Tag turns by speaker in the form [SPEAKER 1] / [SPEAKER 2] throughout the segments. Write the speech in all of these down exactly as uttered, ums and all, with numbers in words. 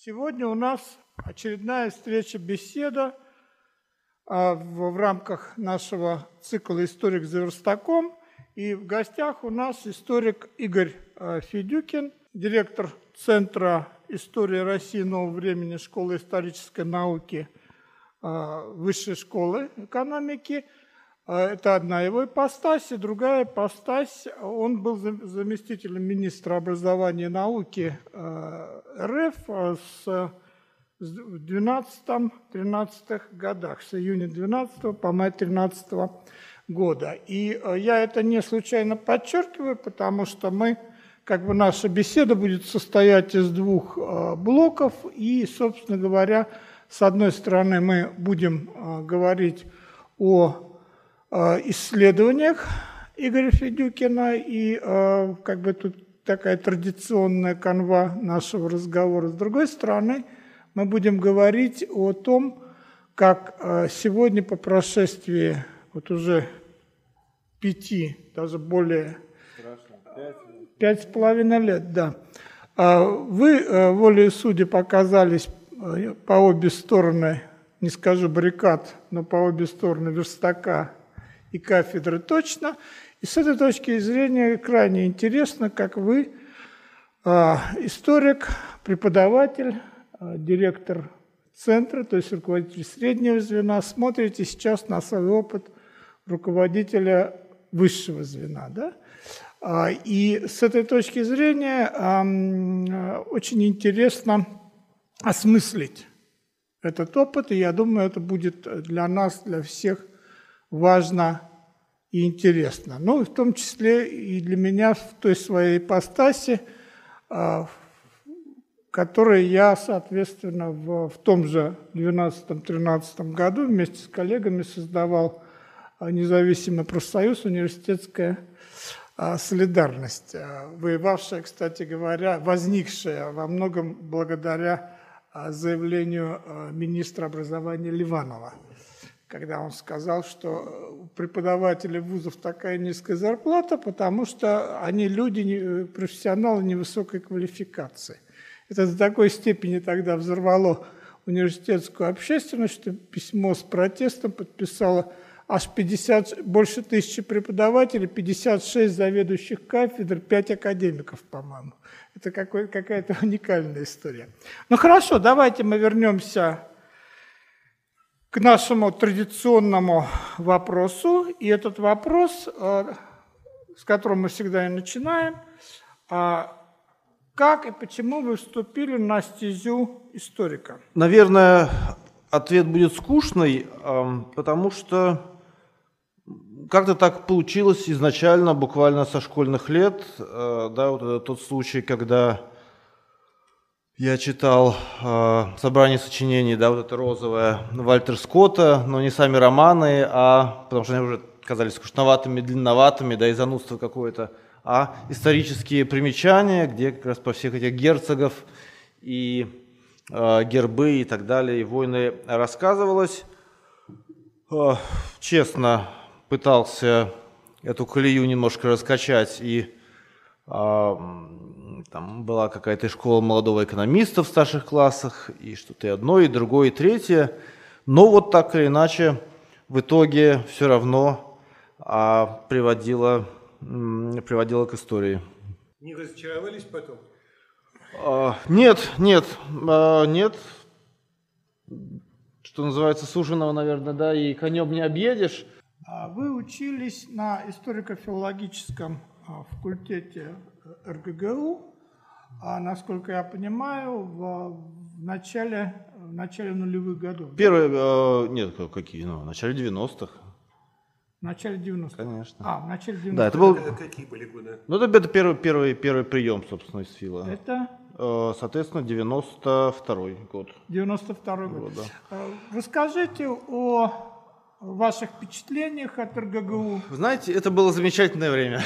[SPEAKER 1] Сегодня у нас очередная встреча-беседа а, в, в рамках нашего цикла «Историк за верстаком». И в гостях у нас историк Игорь а, Федюкин, директор Центра истории России нового времени Школы исторической науки а, Высшей школы экономики. Это одна его ипостась, и другая ипостась, он был заместителем министра образования и науки РФ с двенадцатом-тринадцатых годах, с июня двенадцатого по май тринадцатого года. И я это не случайно подчеркиваю, потому что мы, как бы наша беседа будет состоять из двух блоков, и, собственно говоря, с одной стороны мы будем говорить о исследованиях Игоря Федюкина, и э, как бы тут такая традиционная канва нашего разговора. С другой стороны, мы будем говорить о том, как э, сегодня по прошествии вот уже пяти, даже более, пять с половиной лет, да, вы э, волею судеб оказались э, по обе стороны, не скажу баррикад, но по обе стороны верстака и кафедры точно. И с этой точки зрения крайне интересно, как вы, историк, преподаватель, директор центра, то есть руководитель среднего звена, смотрите сейчас на свой опыт руководителя высшего звена. Да? И с этой точки зрения очень интересно осмыслить этот опыт, и я думаю, это будет для нас, для всех важно и интересно. Ну, в том числе и для меня в той своей ипостаси, в которой я, соответственно, в, в том же двенадцатом-тринадцатом году вместе с коллегами создавал независимый профсоюз «Университетская солидарность», воевавшая, кстати говоря, возникшая во многом благодаря заявлению министра образования Ливанова, когда он сказал, что у преподавателей вузов такая низкая зарплата, потому что они люди, профессионалы невысокой квалификации. Это до такой степени тогда взорвало университетскую общественность, что письмо с протестом подписало аж пятьдесят, больше тысячи преподавателей, пятьдесят шесть заведующих кафедр, пять академиков, по-моему. Это какая-то уникальная история. Ну хорошо, давайте мы вернемся к нашему традиционному вопросу. И этот вопрос, с которым мы всегда и начинаем, как и почему вы вступили на стезю историка?
[SPEAKER 2] Наверное, ответ будет скучный, потому что как-то так получилось изначально, буквально со школьных лет. Да, вот это тот случай, когда я читал э, собрание сочинений, да, вот это розовое, Вальтер Скотта, но не сами романы, а потому что они уже казались скучноватыми, длинноватыми, да, и занудство какое-то, а исторические примечания, где как раз про всех этих герцогов и э, гербы и так далее, и войны рассказывалось. Э, честно пытался эту колею немножко раскачать, и э, там была какая-то школа молодого экономиста в старших классах, и что-то и одно, и другое, и третье. Но вот так или иначе, в итоге все равно а, приводило, м, приводило к истории.
[SPEAKER 3] Не разочаровались потом?
[SPEAKER 2] А, нет, нет, а, нет. Что называется, суженого, наверное, да, и конем не объедешь.
[SPEAKER 1] Вы учились на историко-филологическом факультете эр гэ гэ у. А, насколько я понимаю, в, в, начале, в начале нулевых годов.
[SPEAKER 2] Первые, э, нет, какие, ну, в начале девяностых.
[SPEAKER 1] В начале девяностых?
[SPEAKER 2] Конечно.
[SPEAKER 1] А, в начале девяностых.
[SPEAKER 2] Да, это был...
[SPEAKER 3] Какие были годы?
[SPEAKER 2] Ну, это, это первый, первый, первый прием, собственно, из фила.
[SPEAKER 1] Это?
[SPEAKER 2] Э, соответственно, девяносто второй год.
[SPEAKER 1] девяносто второй год.
[SPEAKER 2] год да.
[SPEAKER 1] Расскажите о ваших впечатлениях от эр гэ гэ у.
[SPEAKER 2] Вы знаете, это было замечательное время.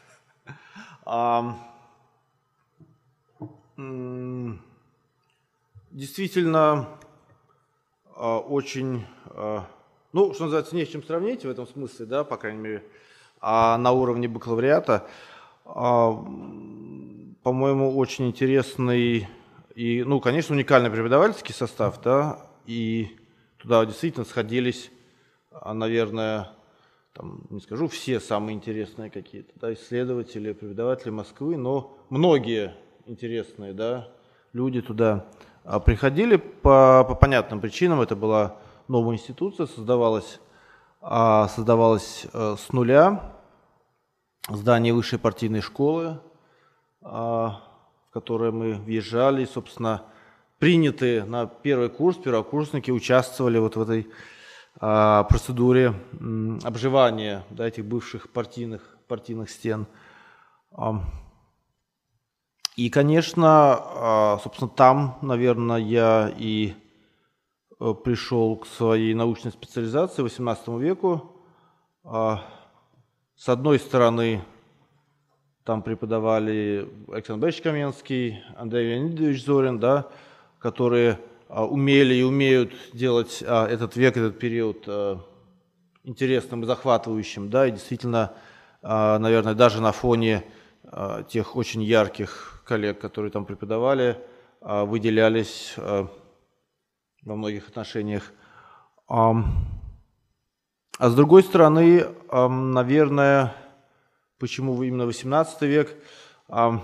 [SPEAKER 2] Действительно, очень, ну, что называется, не с чем сравнить в этом смысле, да, по крайней мере, на уровне бакалавриата. По-моему, очень интересный И, ну, конечно, уникальный преподавательский состав, да, и туда действительно сходились, наверное, там, не скажу все самые интересные какие-то, да, исследователи, преподаватели Москвы, но многие интересные, да, люди туда приходили по, по понятным причинам. Это была новая институция, создавалась, создавалась с нуля, здание высшей партийной школы, в которое мы въезжали, и, собственно, принятые на первый курс, первокурсники участвовали вот в этой а, процедуре м, обживания, да, этих бывших партийных, партийных стен. А, и, конечно, а, собственно, там, наверное, я и а, пришел к своей научной специализации восемнадцатому веку. А, с одной стороны, там преподавали Александр Борисович Каменский, Андрей Леонидович Зорин, да, которые а, умели и умеют делать а, этот век, этот период а, интересным и захватывающим, да, и действительно, а, наверное, даже на фоне а, тех очень ярких коллег, которые там преподавали, а, выделялись а, во многих отношениях. А, а с другой стороны, а, наверное, почему именно восемнадцатый век? А,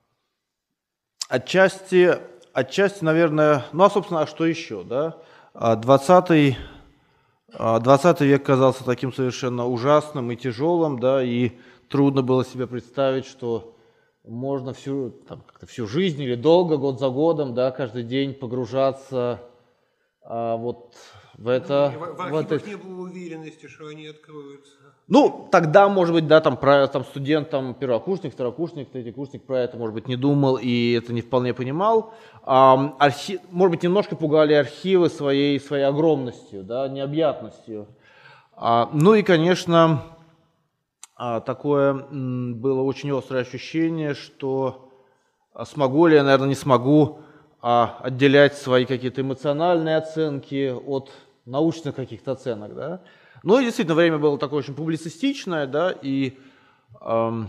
[SPEAKER 2] отчасти, отчасти, наверное, ну а, собственно, а что еще, да? двадцатый, двадцатый век казался таким совершенно ужасным и тяжелым, да, и трудно было себе представить, что можно всю, там, как-то всю жизнь или долго, год за годом, да, каждый день погружаться а, вот в это.
[SPEAKER 3] Ну, в, в
[SPEAKER 2] в
[SPEAKER 3] архивах
[SPEAKER 2] это...
[SPEAKER 3] не было уверенности, что они откроются.
[SPEAKER 2] Ну, тогда, может быть, да, там, про, там студент, там, первокурсник, второкурсник, третий курсник про это, может быть, не думал и это не вполне понимал. А, архи... Может быть, немножко пугали архивы своей, своей огромностью, да, необъятностью. А, ну и, конечно, а, такое м, было очень острое ощущение, что а, смогу ли я, наверное, не смогу а, отделять свои какие-то эмоциональные оценки от научных каких-то оценок, да. Ну и действительно, время было такое очень публицистичное, да, и эм,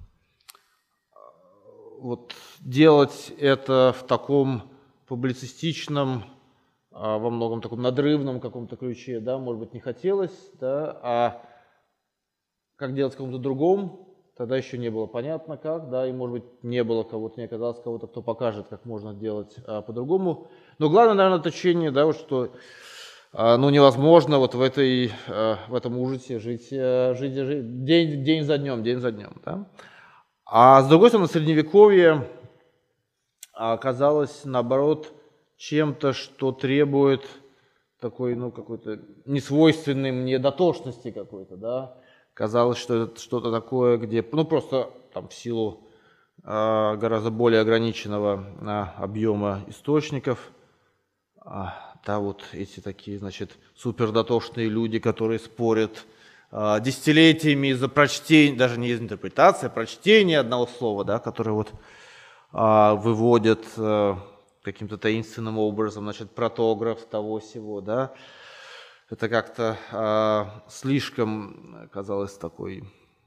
[SPEAKER 2] вот делать это в таком публицистичном, э, во многом таком надрывном каком-то ключе, да, может быть, не хотелось, да, а как делать в каком-то другом, тогда еще не было понятно как, да, и, может быть, не было кого-то, не оказалось кого-то, кто покажет, как можно делать э, по-другому. Но главное, наверное, точение, да, вот что... Ну, невозможно вот в, этой, в этом ужасе жить, жить, жить день, день за днем, день за днем. Да? А с другой стороны, Средневековье оказалось, наоборот, чем-то, что требует такой, ну, какой-то несвойственной мне дотошности какой-то. Да? Казалось, что это что-то такое, где, ну, просто там в силу э, гораздо более ограниченного э, объема источников, да, вот эти такие, значит, супердотошные люди, которые спорят э, десятилетиями из-за прочтения, даже не из интерпретации, а прочтения одного слова, да, которое вот э, выводят э, каким-то таинственным образом, значит, протограф того сего, да. Это как-то э, слишком казалось такой,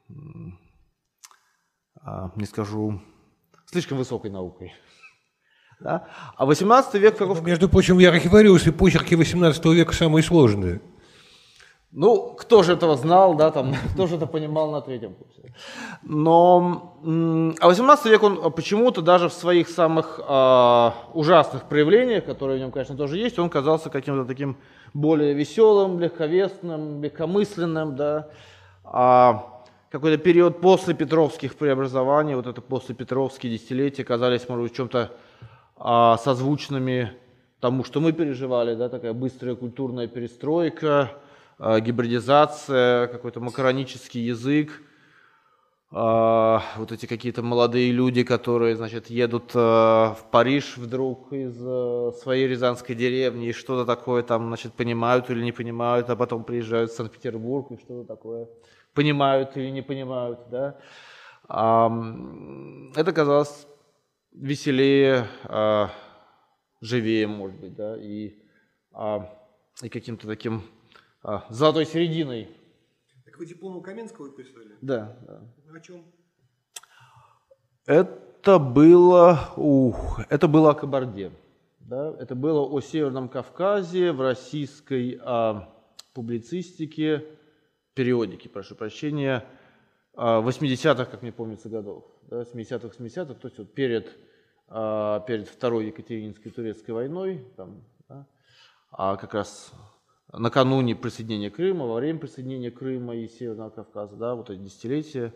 [SPEAKER 2] э, не скажу, слишком высокой наукой. Да? А восемнадцатый век...
[SPEAKER 4] Ну, между прочим, я архивариус, и почерки восемнадцатого века самые сложные.
[SPEAKER 2] Ну, кто же этого знал, да, там, кто же это понимал на третьем курсе. Но, а восемнадцатый век, он почему-то даже в своих самых а, ужасных проявлениях, которые в нем, конечно, тоже есть, он казался каким-то таким более веселым, легковесным, легкомысленным, да. А какой-то период после петровских преобразований, вот это после петровские десятилетия казались, может быть, в чем-то созвучными тому, что мы переживали, да, такая быстрая культурная перестройка, гибридизация, какой-то макаронический язык, вот эти какие-то молодые люди, которые, значит, едут в Париж вдруг из своей рязанской деревни и что-то такое там, значит, понимают или не понимают, а потом приезжают в Санкт-Петербург и что-то такое понимают или не понимают, да. Это казалось веселее, а, живее, может быть, да, и, а, и каким-то таким а, золотой серединой.
[SPEAKER 3] Так вы диплом у Каменского писали?
[SPEAKER 2] Да, да.
[SPEAKER 3] О чем?
[SPEAKER 2] Это Это было, ух, это было о Кабарде. Да? Это было о Северном Кавказе в российской а, публицистике, периодике, прошу прощения, восьмидесятых, как мне помнится, годов, да, семидесятых, восьмидесятых, то есть вот перед, а, перед Второй Екатерининской турецкой войной, там, да, а как раз накануне присоединения Крыма, во время присоединения Крыма и Северного Кавказа, да, вот эти десятилетия.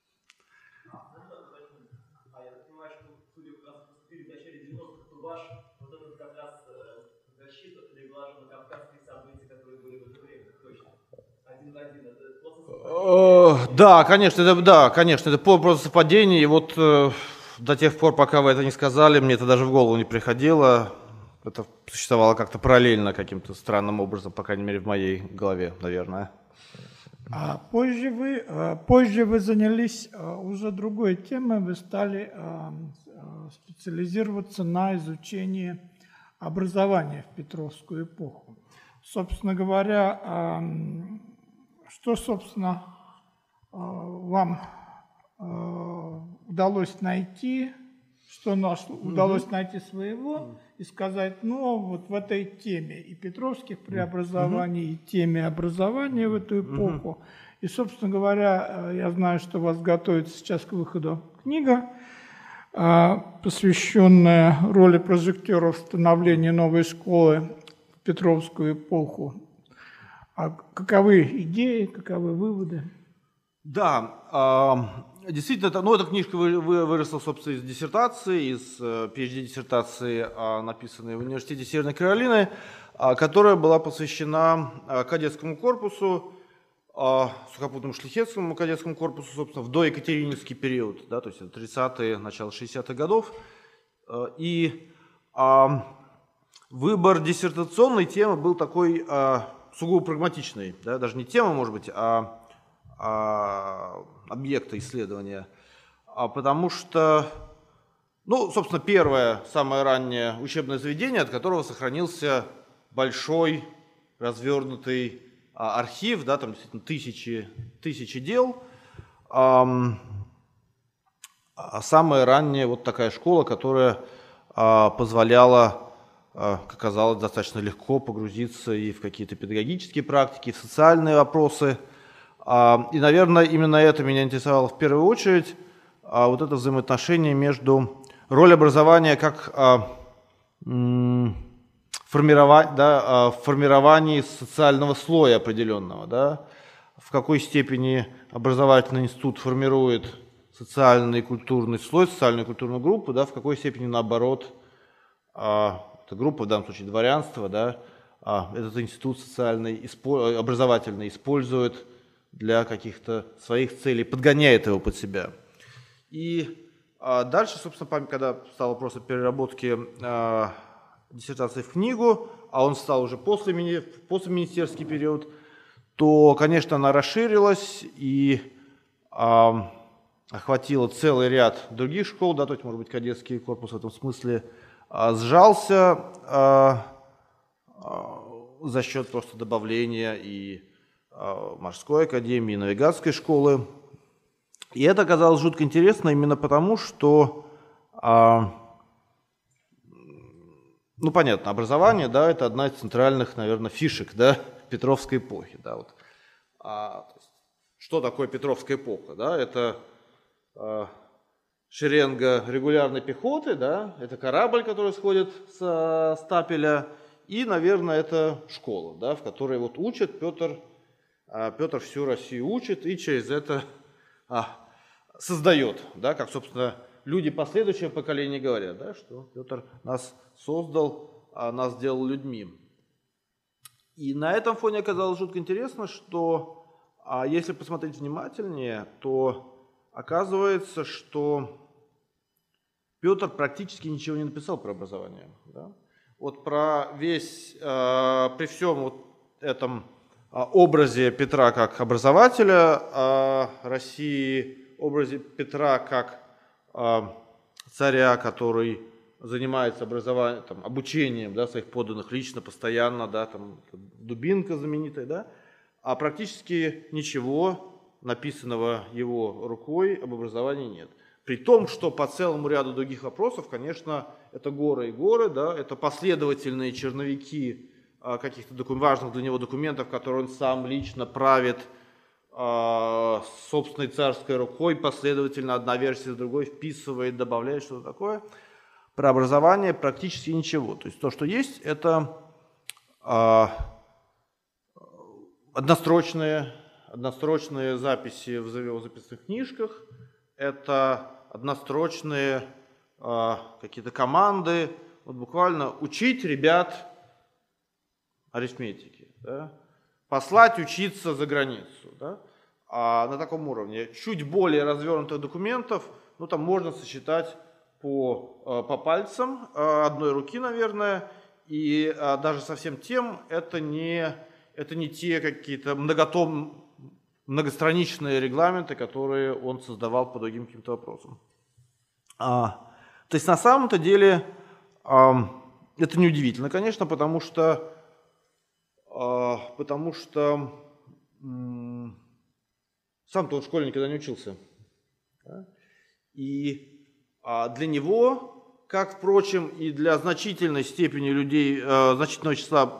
[SPEAKER 2] Да, конечно, это, да, конечно, это просто совпадение, и вот э, до тех пор, пока вы это не сказали, мне это даже в голову не приходило, это существовало как-то параллельно каким-то странным образом, по крайней мере, в моей голове, наверное.
[SPEAKER 1] А позже вы, позже вы занялись уже другой темой, вы стали специализироваться на изучении образования в Петровскую эпоху. Собственно говоря, что, собственно, вам удалось найти, что наш, удалось найти своего и сказать, ну, вот в этой теме и петровских преобразований, и теме образования в эту эпоху. И, собственно говоря, я знаю, что у вас готовится сейчас к выходу книга, посвященная роли прожекторов в становлении новой школы в Петровскую эпоху. А каковы идеи, каковы выводы?
[SPEAKER 2] Да, действительно, это, ну, эта книжка выросла, собственно, из диссертации, из пи эйч ди-диссертации, написанной в Университете Северной Каролины, которая была посвящена кадетскому корпусу, сухопутному шляхетскому кадетскому корпусу, собственно, в доекатерининский период, да, то есть тридцатые, начало шестидесятых годов. И выбор диссертационной темы был такой сугубо прагматичный, да, даже не тема, может быть, а объекта исследования, а потому что, ну, собственно, первое, самое раннее учебное заведение, от которого сохранился большой развернутый а, архив, да, там действительно тысячи, тысячи дел, а, а самая ранняя вот такая школа, которая а, позволяла, а, как оказалось, достаточно легко погрузиться и в какие-то педагогические практики, и в социальные вопросы. И, наверное, именно это меня интересовало в первую очередь, вот это взаимоотношение между роль образования как формировать, да, в формировании социального слоя определенного, да, в какой степени образовательный институт формирует социальный и культурный слой, социальную и культурную группу, да, в какой степени, наоборот, эта группа, в данном случае дворянство, да, этот институт социальный, образовательный использует для каких-то своих целей, подгоняет его под себя. И а, дальше, собственно, когда стал вопрос о переработке а, диссертации в книгу, а он стал уже после, мини, после министерский период, то, конечно, она расширилась и а, охватила целый ряд других школ, да, то есть, может быть, кадетский корпус в этом смысле а, сжался а, а, за счет просто добавления и морской академии, навигатской школы. И это оказалось жутко интересно именно потому, что, а, ну, понятно, образование, да, это одна из центральных, наверное, фишек, да, Петровской эпохи. Да, вот. А, то есть, что такое Петровская эпоха? Да? Это а, шеренга регулярной пехоты, да, это корабль, который сходит с стапеля, и, наверное, это школа, да, в которой вот учат Петр. Петр всю Россию учит и через это а, создает, да, как, собственно, люди последующего поколения говорят, да, что Петр нас создал, а нас сделал людьми. И на этом фоне оказалось жутко интересно, что а, если посмотреть внимательнее, то оказывается, что Петр практически ничего не написал про образование. Да? Вот про весь, а, при всем вот этом образе Петра как образователя России, образе Петра как царя, который занимается образованием, там, обучением, да, своих подданных лично, постоянно, да, там, Дубинка знаменитая, да, а практически ничего написанного его рукой об образовании нет. При том, что по целому ряду других вопросов, конечно, это горы и горы, да, это последовательные черновики а, каких-то докум- важных для него документов, которые он сам лично правит а, собственной царской рукой, последовательно одна версия с другой вписывает, добавляет что-то такое. Про образование практически ничего. То есть то, что есть, это а, однострочные, однострочные записи в его записных книжках, это однострочные э, какие-то команды, вот буквально учить ребят арифметике, да? Послать учиться за границу. Да? А на таком уровне чуть более развернутых документов, ну там можно сосчитать по, э, по пальцам э, одной руки, наверное, и э, даже совсем тем это не, это не те какие-то многотом многостраничные регламенты, которые он создавал по другим каким-то вопросам. А, то есть на самом-то деле а, это неудивительно, конечно, потому что, а, потому что м, сам-то он в школе никогда не учился. Да? И а, для него, как, впрочем, и для значительной степени людей, а, значительного числа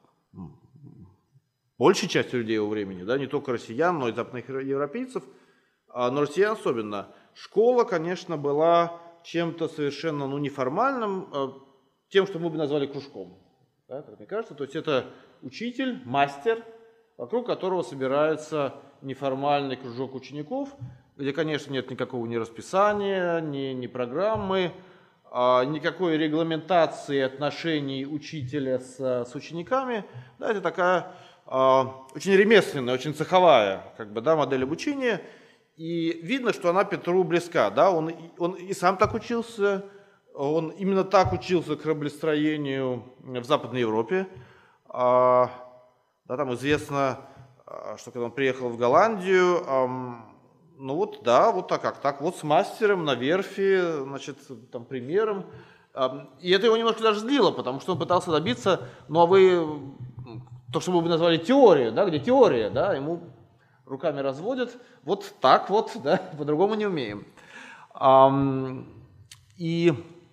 [SPEAKER 2] большей части людей его времени, да, не только россиян, но и западных европейцев, но россиян особенно, школа, конечно, была чем-то совершенно ну, неформальным, тем, что мы бы назвали кружком. Да, как мне кажется, то есть это учитель, мастер, вокруг которого собирается неформальный кружок учеников, где, конечно, нет никакого ни расписания, ни, ни программы, никакой регламентации отношений учителя с, с учениками. Да, это такая очень ремесленная, очень цеховая как бы, да, модель обучения, и видно, что она Петру близка. Да? Он, он и сам так учился, он именно так учился кораблестроению в Западной Европе. А, да, там известно, что когда он приехал в Голландию, а, ну вот, да, вот так как, так вот с мастером на верфи, значит, там примером. А, и это его немножко даже злило, потому что он пытался добиться, ну а вы... То, что мы бы назвали теорию, да, где теория, да, ему руками разводят, вот так вот, да, по-другому не умеем. И,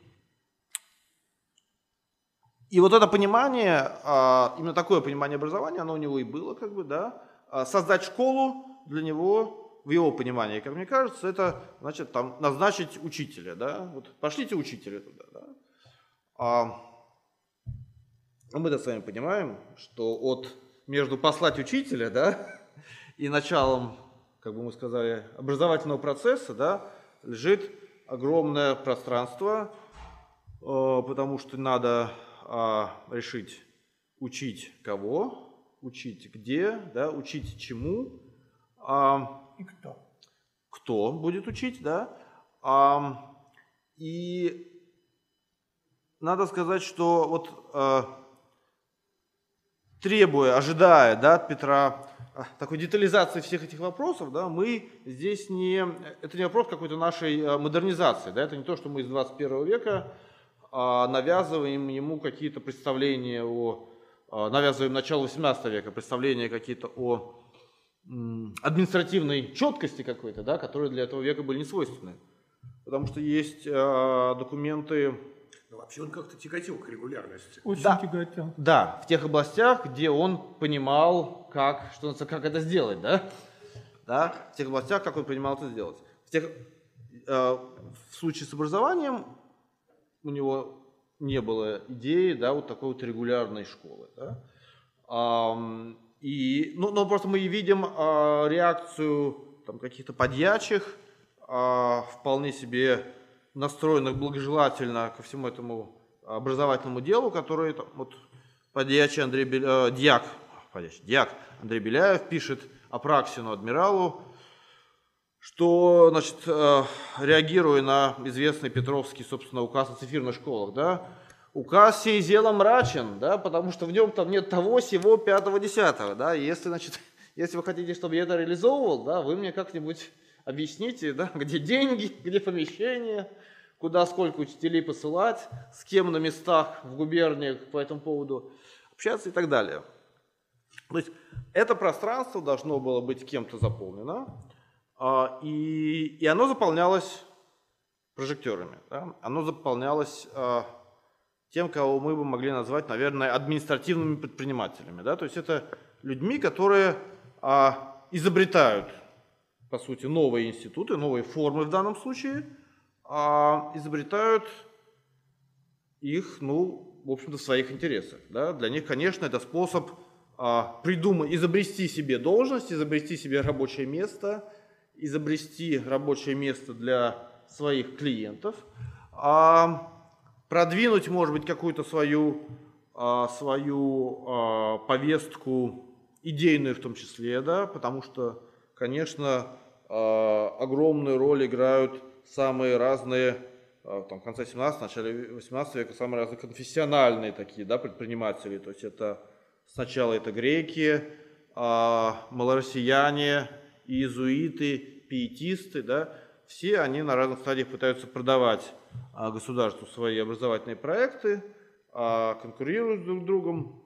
[SPEAKER 2] и вот это понимание, именно такое понимание образования, оно у него и было, как бы, да, создать школу для него, в его понимании, как мне кажется, это, значит, там, назначить учителя, да, вот пошлите учителя туда, да. Мы-то с вами понимаем, что от между послать учителя, да, и началом, как бы мы сказали, образовательного процесса, да, лежит огромное пространство, э, потому что надо э, решить, учить кого, учить где, да, учить чему. Э,
[SPEAKER 1] и кто.
[SPEAKER 2] Кто будет учить, да. Э, и надо сказать, что вот... Э, требуя, ожидая, да, от Петра такой детализации всех этих вопросов, да, мы здесь не... Это не вопрос какой-то нашей модернизации, да, это не то, что мы из двадцать первого века а, навязываем ему какие-то представления о... А, навязываем начало восемнадцатого века, представления какие-то о м, административной четкости какой-то, да, которые для этого века были не свойственны. Потому что есть а, документы...
[SPEAKER 3] Но вообще он как-то тяготел к регулярности.
[SPEAKER 1] Очень
[SPEAKER 2] да,
[SPEAKER 1] тяготел.
[SPEAKER 2] Да, в тех областях, где он понимал, как, что, как это сделать, да? Да, в тех областях, как он понимал это сделать. В, тех, э, в случае с образованием у него не было идеи, да, вот такой вот регулярной школы, да? А, и, ну, но просто мы видим а, реакцию там, каких-то подьячих, а, вполне себе настроенных благожелательно ко всему этому образовательному делу, который там, вот, подьячий Андрей Беля... э, дьяк, подьячий, дьяк Андрей Беляев пишет Апраксину, адмиралу, что, значит, э, реагируя на известный Петровский, собственно, указ о цифирных школах, да, указ сей зело мрачен, да, потому что в нем там нет того, сего, пятого, десятого, да, и если, значит, если вы хотите, чтобы я это реализовывал, да, вы мне как-нибудь объясните, да, где деньги, где помещения, куда сколько учителей посылать, с кем на местах в губерниях по этому поводу общаться и так далее. То есть это пространство должно было быть кем-то заполнено, и, и оно заполнялось прожекторами, да, оно заполнялось а, тем, кого мы бы могли назвать, наверное, административными предпринимателями. Да? То есть это людьми, которые а, изобретают, по сути, новые институты, новые формы в данном случае, а, изобретают их, ну, в общем-то, в своих интересах. Да? Для них, конечно, это способ а, придумать, изобрести себе должность, изобрести себе рабочее место, изобрести рабочее место для своих клиентов, а, продвинуть, может быть, какую-то свою, а, свою а, повестку, идейную в том числе, да, потому что, конечно, а, огромную роль играют самые разные, а, там, в конце семнадцатого, начале восемнадцатого века, самые разные конфессиональные такие, да, предприниматели. То есть это сначала это греки, а, малороссияне, иезуиты, пиетисты, да, все они на разных стадиях пытаются продавать а, государству свои образовательные проекты, а, конкурируют друг с другом.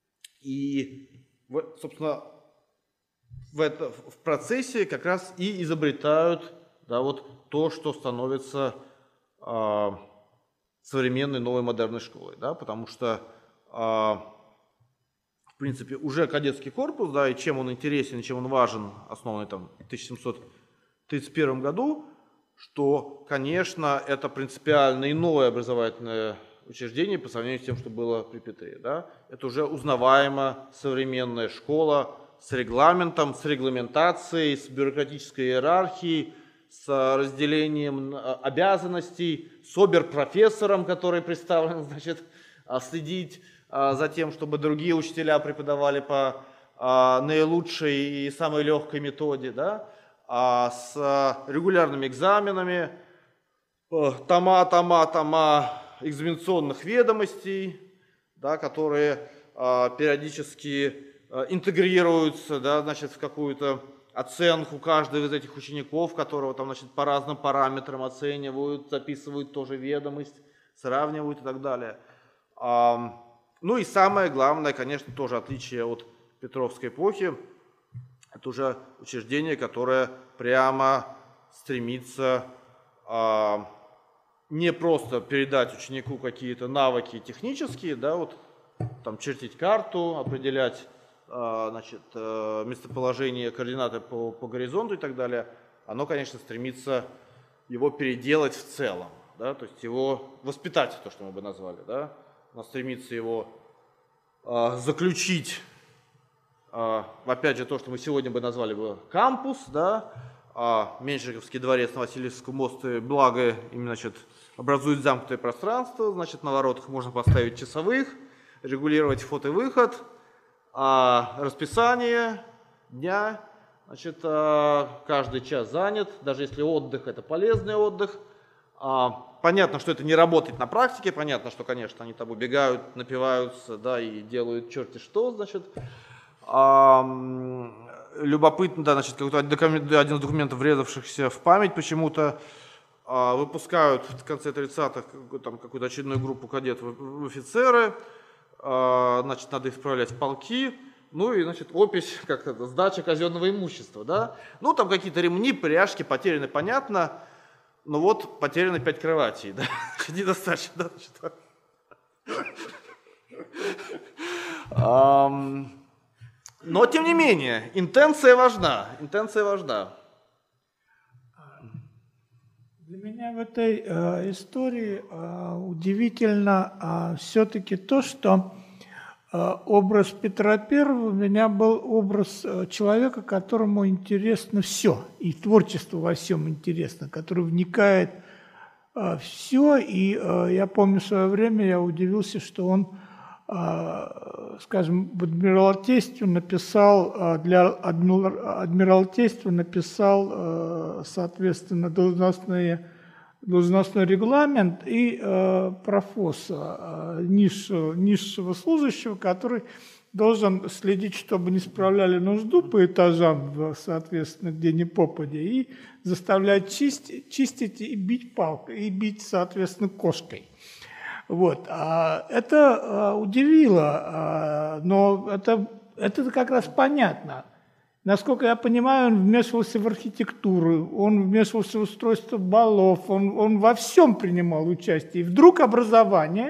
[SPEAKER 2] И, собственно, в, это, в процессе как раз и изобретают, да, вот то, что становится а, современной новой модерной школой. Да, потому что, а, в принципе, уже кадетский корпус, да, и чем он интересен, чем он важен, основанный там в тысяча семьсот тридцать первом году, что, конечно, это принципиально иное образовательное учреждение по сравнению с тем, что было при Петре. Да? Это уже узнаваемая современная школа с регламентом, с регламентацией, с бюрократической иерархией, с разделением обязанностей, с обер-профессором, который представлен, значит, следить за тем, чтобы другие учителя преподавали по наилучшей и самой легкой методе, да? С регулярными экзаменами, тома, тома, тома экзаменационных ведомостей, да, которые а, периодически а, интегрируются, да, значит, в какую-то оценку каждого из этих учеников, которого там, значит, по разным параметрам оценивают, записывают тоже ведомость, сравнивают и так далее. А, ну и самое главное, конечно, тоже отличие от Петровской эпохи, это уже учреждение, которое прямо стремится а, не просто передать ученику какие-то навыки технические, да, вот там чертить карту, определять а, значит, местоположение, координаты по, по горизонту и так далее. Оно, конечно, стремится его переделать в целом, да, то есть его воспитать, то, что мы бы назвали, да, оно стремится его а, заключить. Опять же, то, что мы сегодня бы назвали бы кампус, да, а Меньшиковский дворец на Васильевском мосте, благо, именно, значит, образует замкнутое пространство, значит, на воротах можно поставить часовых, регулировать вход и выход, а расписание дня, значит, каждый час занят, даже если отдых – это полезный отдых. Понятно, что это не работает на практике, понятно, что, конечно, они там убегают, напиваются, да, и делают черти что, значит. А, любопытно, да, значит, один из документов, врезавшихся в память почему-то, а, выпускают в конце тридцатых там какую-то очередную группу кадетов в офицеры, а, значит, надо исправлять в полки, ну и, значит, опись, как это, сдача казенного имущества, да, ну там какие-то ремни, пряжки потеряны, понятно, но вот потеряны пять кроватей, да, недостаточно, да, значит. Но, тем не менее, интенция важна. Интенция важна.
[SPEAKER 1] Для меня в этой э, истории э, удивительно э, все-таки то, что э, образ Петра Первого у меня был образ э, человека, которому интересно все, и творчество во всем интересно, который вникает э, в все. И э, я помню, в свое время я удивился, что он, скажем, в Адмиралтействе написал, для Адмиралтейства написал, соответственно, должностные, должностной регламент и профос низшего, низшего служащего, который должен следить, чтобы не справляли нужду по этажам, соответственно, где ни попадя, и заставлять чистить, чистить и бить палкой, и бить, соответственно, кошкой. Вот. Это удивило, но это, это как раз понятно. Насколько я понимаю, он вмешивался в архитектуру, он вмешивался в устройство балов, он, он во всем принимал участие. И вдруг образование,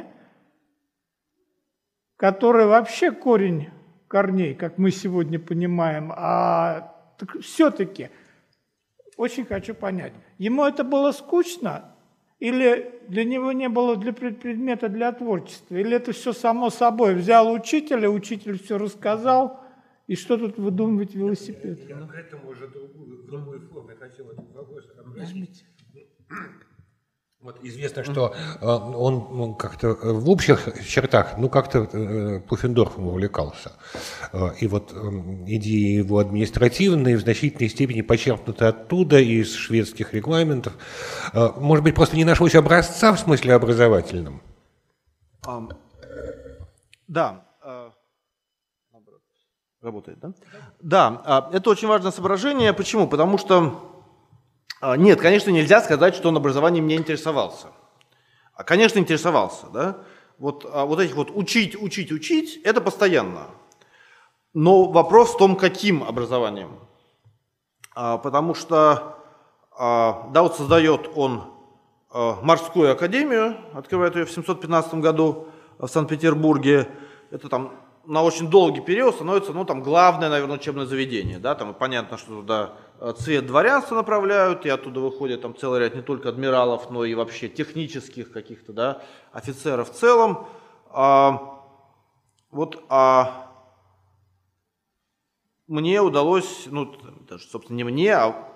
[SPEAKER 1] которое вообще корень корней, как мы сегодня понимаем, а все-таки очень хочу понять, ему это было скучно, или для него не было для предмета для творчества, или это все само собой, взял учителя, учитель все рассказал, и что тут выдумывать велосипед?
[SPEAKER 3] Я, я к этому уже другую, в другой форме хотел этот вопрос обратить.
[SPEAKER 4] Вот известно, что э, он ну, как-то в общих чертах, ну как-то э, Пуффендорфом увлекался. Э, и вот э, идеи его административные в значительной степени почерпнуты оттуда, из шведских регламентов. Э, может быть, просто не нашлось образца в смысле образовательном?
[SPEAKER 2] Um, да. Uh, работает, да? Да, uh, это очень важное соображение. Почему? Потому что нет, конечно, нельзя сказать, что он образованием не интересовался. А, конечно, интересовался, да? Вот, а вот этих вот учить, учить, учить – это постоянно. Но вопрос в том, каким образованием. А, потому что, а, да, вот создает он а, морскую академию, открывает ее в семьсот пятнадцатом году в Санкт-Петербурге. Это там на очень долгий период становится, ну, там, главное, наверное, учебное заведение, да, там понятно, что туда цвет дворянства направляют, и оттуда выходит там целый ряд не только адмиралов, но и вообще технических каких-то, да, офицеров в целом. А, вот, а мне удалось, ну, даже, собственно, не мне, а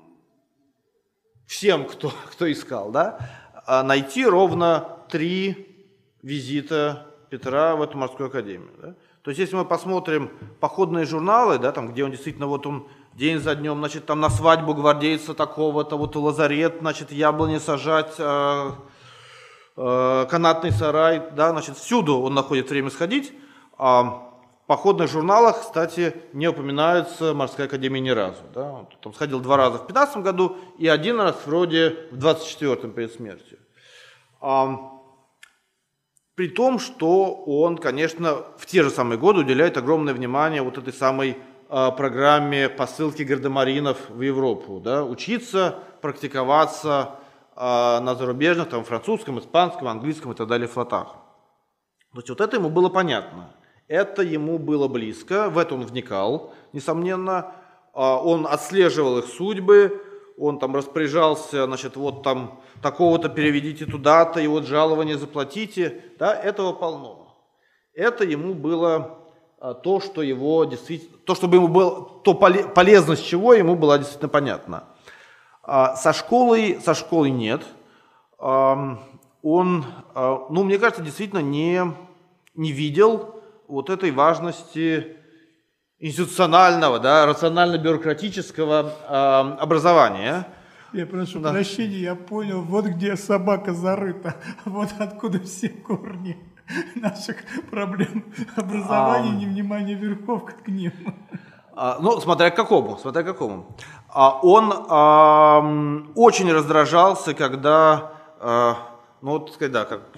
[SPEAKER 2] всем, кто, кто искал, да, найти ровно три визита Петра в эту морскую академию. Да? То есть, если мы посмотрим походные журналы, да, там, где он действительно вот он день за днем, значит, там на свадьбу гвардейца такого-то, вот лазарет, значит, яблони сажать, э, э, канатный сарай, да, значит, всюду он находит время сходить. А в походных журналах, кстати, не упоминается морская академия ни разу. Да? Он там сходил два раза в пятнадцатом году и один раз вроде в двадцать четвёртом перед смертью. А, При том, что он, конечно, в те же самые годы уделяет огромное внимание вот этой самой э, программе посылки гардемаринов в Европу. Да? Учиться, практиковаться э, на зарубежных, там, французском, испанском, английском и так далее флотах. То есть вот это ему было понятно. Это ему было близко, в это он вникал, несомненно. Э, он отслеживал их судьбы. Он там распоряжался, значит, вот там такого-то переведите туда-то, и вот жалование заплатите. Да, этого полно. Это ему было а, то, что его действительно, то, чтобы ему было, то полезность чего ему была действительно понятна. А, со школой, со школой нет. А, он, а, ну, мне кажется, действительно не, не видел вот этой важности институционального, да, рационально-бюрократического э, образования.
[SPEAKER 1] Я прошу
[SPEAKER 2] да.
[SPEAKER 1] прощения, я понял, вот где собака зарыта, вот откуда все корни наших проблем образования, а... невнимания верхов к ним.
[SPEAKER 2] А, ну, смотря к какому, смотря к какому. А, он а, очень раздражался, когда, а, ну, вот, сказать, да, как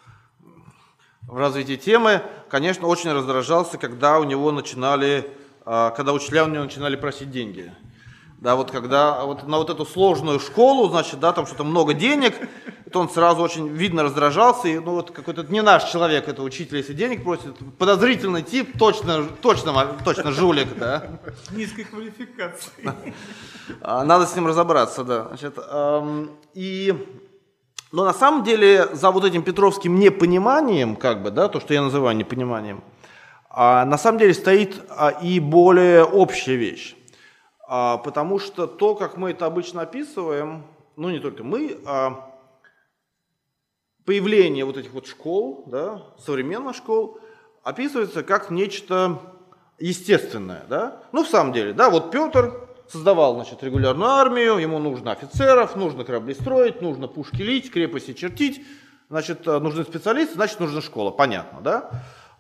[SPEAKER 2] в развитии темы, конечно, очень раздражался, когда у него начинали, когда учителя у него начинали просить деньги. Да, вот когда вот на вот эту сложную школу, значит, да, там что-то много денег, то он сразу очень видно раздражался, и, ну, вот какой-то не наш человек, это учитель, если денег просит, подозрительный тип, точно, точно, точно жулик, да.
[SPEAKER 1] Низкой квалификации.
[SPEAKER 2] Надо с ним разобраться, да. Значит, и... Но на самом деле за вот этим петровским непониманием, как бы, да, то, что я называю непониманием, а, на самом деле стоит а, и более общая вещь. А, потому что то, как мы это обычно описываем, ну не только мы, а появление вот этих вот школ, да, современных школ, описывается как нечто естественное. Да? Ну, в самом деле, да, вот Петр создавал, значит, регулярную армию, ему нужно офицеров, нужно корабли строить, нужно пушки лить, крепости чертить, значит, нужны специалисты, значит, нужна школа, понятно, да?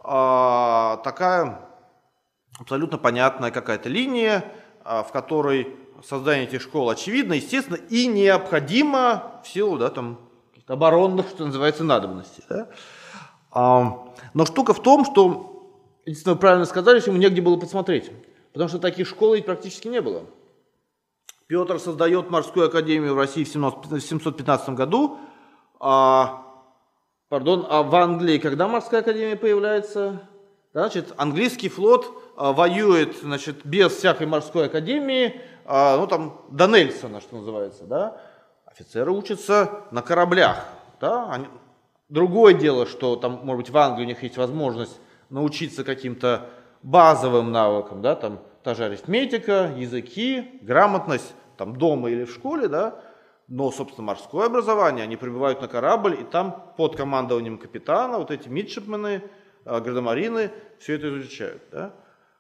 [SPEAKER 2] А, такая абсолютно понятная какая-то линия, а, в которой создание этих школ очевидно, естественно, и необходимо в силу, да, там, оборонных, что называется, надобностей. Да? А, но штука в том, что, единственное, вы правильно сказали, что ему негде было посмотреть. Потому что таких школ ведь практически не было. Петр создает морскую академию в России в семьсот пятнадцатом году, а, пардон, а в Англии когда морская академия появляется? Значит, английский флот а, воюет, значит, без всякой морской академии, а, ну там до Нельсона, что называется, да? Офицеры учатся на кораблях, да? Они... Другое дело, что там, может быть, в Англии у них есть возможность научиться каким-то базовым навыкам, да, там та же арифметика, языки, грамотность, там дома или в школе, да, но, собственно, морское образование, они прибывают на корабль, и там под командованием капитана вот эти мидшипмены, гардемарины все это изучают, да.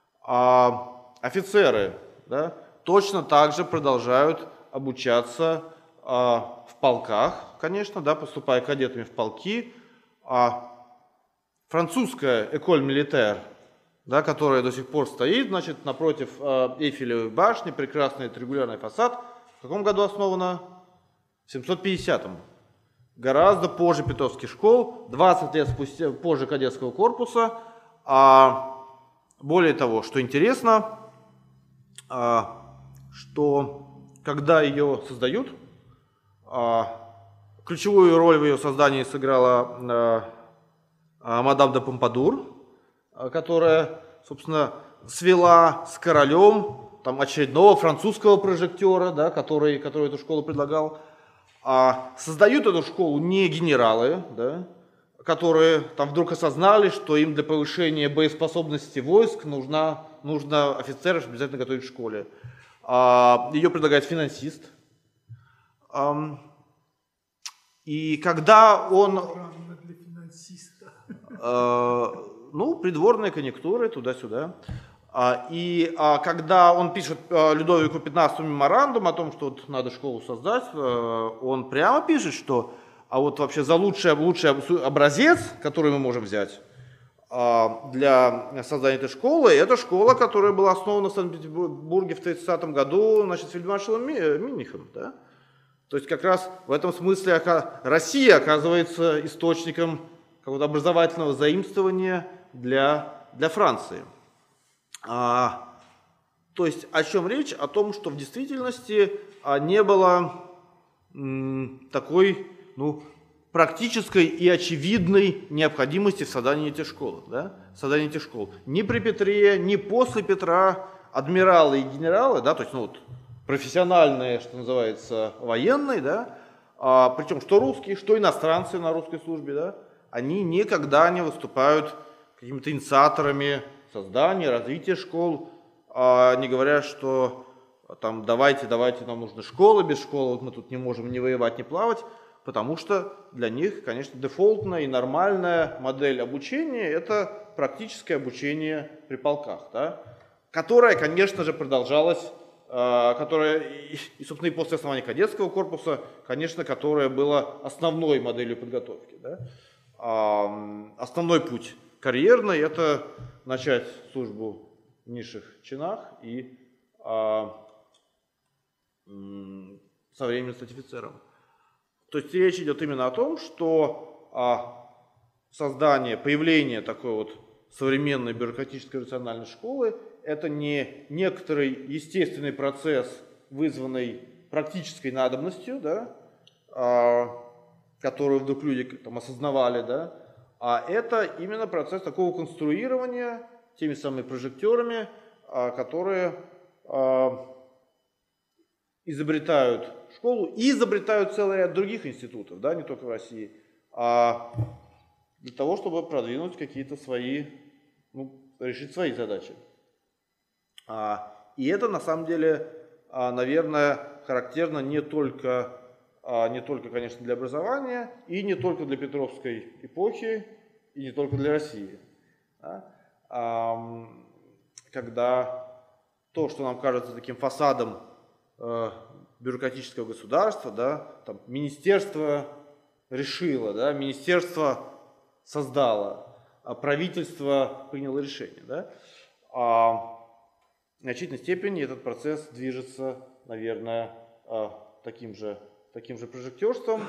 [SPEAKER 2] А офицеры, да, точно так же продолжают обучаться а, в полках, конечно, да, поступая кадетами в полки. А французская эколь милитер, да, которая до сих пор стоит, значит, напротив э, Эйфелевой башни, прекрасный регулярный фасад, в каком году основана? В семьсот пятидесятом. Гораздо позже Петровских школ, двадцать лет спустя, позже кадетского корпуса. А более того, что интересно, а, что когда ее создают, а, ключевую роль в ее создании сыграла а, а, мадам де Помпадур, которая, собственно, свела с королем там, очередного французского прожектора, да, который, который эту школу предлагал. А создают эту школу не генералы, да, которые там вдруг осознали, что им для повышения боеспособности войск нужна, нужно офицеров обязательно готовить в школе. А, ее предлагает финансист. А, и когда он...
[SPEAKER 1] Для финансиста.
[SPEAKER 2] А, ну, придворные конъюнктуры, туда-сюда. А, и а, когда он пишет а, Людовику пятнадцатому меморандум о том, что вот надо школу создать, а, он прямо пишет, что а вот вообще за лучший, лучший образец, который мы можем взять а, для создания этой школы, это школа, которая была основана в Санкт-Петербурге в тридцатом году, значит, фельдмаршалом Минихом. Да? То есть как раз в этом смысле Россия оказывается источником какого-то образовательного заимствования для, для Франции. А, то есть о чем речь? О том, что в действительности а, не было м, такой ну, практической и очевидной необходимости в создании этих школ. Да? Создании этих школ. Ни при Петре, ни после Петра адмиралы и генералы, да, то есть ну, вот, профессиональные, что называется, военные, да, а, причем что русские, что иностранцы на русской службе, да, они никогда не выступают какими-то инициаторами создания, развития школ, а не говоря, что там давайте, давайте, нам нужны школы, без школы вот мы тут не можем ни воевать, ни плавать, потому что для них, конечно, дефолтная и нормальная модель обучения – это практическое обучение при полках, да, которое, конечно же, продолжалось, которое, и, собственно, и после основания кадетского корпуса, конечно, которое было основной моделью подготовки, да. Основной путь карьерный – это начать службу в низших чинах и а, со временем стать офицером. То есть речь идет именно о том, что а, создание, появление такой вот современной бюрократической рациональной школы – это не некоторый естественный процесс, вызванный практической надобностью, да, а, которую вдруг люди там осознавали, да, а это именно процесс такого конструирования теми самыми прожекторами, а, которые а, изобретают школу и изобретают целый ряд других институтов, да, не только в России, а для того, чтобы продвинуть какие-то свои, ну, решить свои задачи. А, и это на самом деле, а, наверное, характерно не только не только, конечно, для образования, и не только для Петровской эпохи, и не только для России. Да? А, когда то, что нам кажется таким фасадом э, бюрократического государства, да, там, министерство решило, да, министерство создало, а правительство приняло решение. Да? А, в значительной степени этот процесс движется, наверное, э, таким же таким же прожектерством.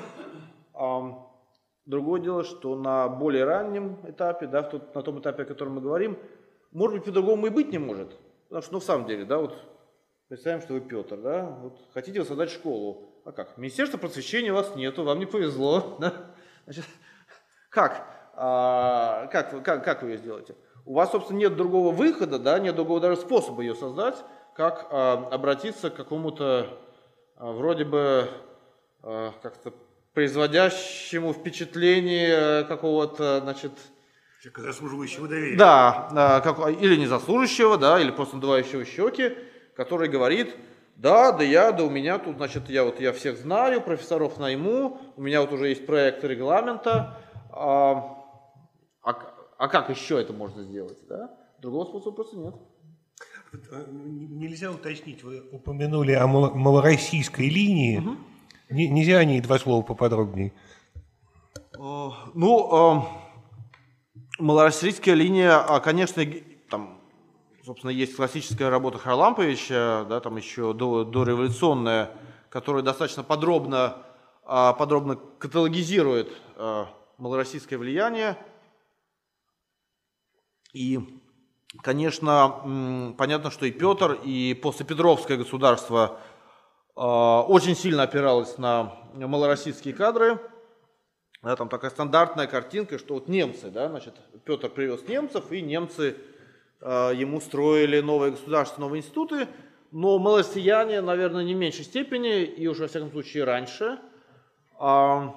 [SPEAKER 2] Другое дело, что на более раннем этапе, да, в тот, на том этапе, о котором мы говорим, может быть, по-другому и быть не может. Потому что, ну, в самом деле, да, вот представим, что вы Петр, да, вот хотите вы создать школу. А как? Министерства просвещения у вас нету, вам не повезло, да? Значит, как? А, как, как? Как вы ее сделаете? У вас, собственно, нет другого выхода, да, нет другого даже способа ее создать, как а, обратиться к какому-то а, вроде бы а, как-то производящему впечатление какого-то, значит...
[SPEAKER 3] Человека, заслуживающего доверия.
[SPEAKER 2] Да, а, как, или незаслуживаого, да, или просто надувающего щеки, который говорит, да, да я, да у меня тут, значит, я вот я всех знаю, профессоров найму, у меня вот уже есть проект регламента, а, а, а как еще это можно сделать, да? Другого способа просто нет.
[SPEAKER 4] Нельзя уточнить, вы упомянули о малороссийской линии,
[SPEAKER 2] Угу.
[SPEAKER 4] Нельзя о ней два слова поподробнее?
[SPEAKER 2] Ну, малороссийская линия, конечно, там, собственно, есть классическая работа Харламповича, да, там еще до, дореволюционная, которая достаточно подробно, подробно каталогизирует малороссийское влияние. И, конечно, понятно, что и Петр, и послепетровское государство очень сильно опиралось на малороссийские кадры. Да, там такая стандартная картинка, что вот немцы, да, значит, Петр привез немцев, и немцы э, ему строили новые государства, новые институты, но малороссияне, наверное, не в меньшей степени, и уже, во всяком случае, раньше. А,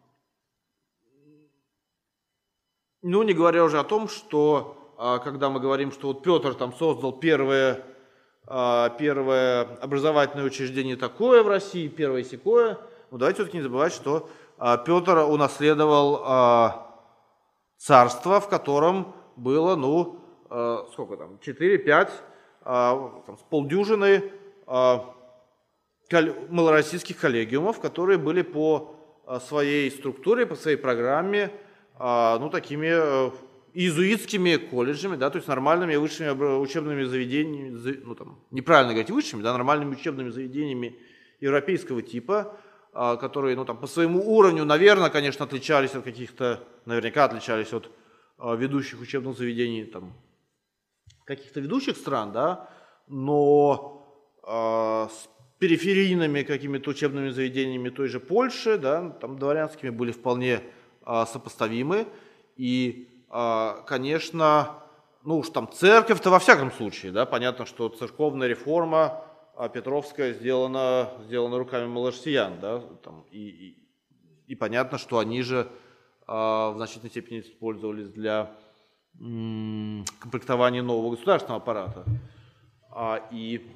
[SPEAKER 2] ну, не говоря уже о том, что, а, когда мы говорим, что вот Петр там создал первое, а, первое образовательное учреждение такое в России, первое сякое, ну, давайте все-таки не забывать, что Петр унаследовал а, царство, в котором было, ну, а, сколько там, четыре-пять, а, с полдюжины а, кол- малороссийских коллегиумов, которые были по а, своей структуре, по своей программе, а, ну, такими а, иезуитскими колледжами, да, то есть нормальными высшими учебными заведениями, ну, там, неправильно говорить высшими, да, нормальными учебными заведениями европейского типа, которые, ну, там, по своему уровню, наверное, конечно, отличались от каких-то, наверняка отличались от а, ведущих учебных заведений там, каких-то ведущих стран, да, но а, с периферийными какими-то учебными заведениями той же Польши, да, там дворянскими были вполне а, сопоставимы. И, а, конечно, ну уж там церковь-то во всяком случае, да, понятно, что церковная реформа а Петровская сделана, сделана руками малороссиян, да, там, и, и, и понятно, что они же а, в значительной степени использовались для м, комплектования нового государственного аппарата. А, и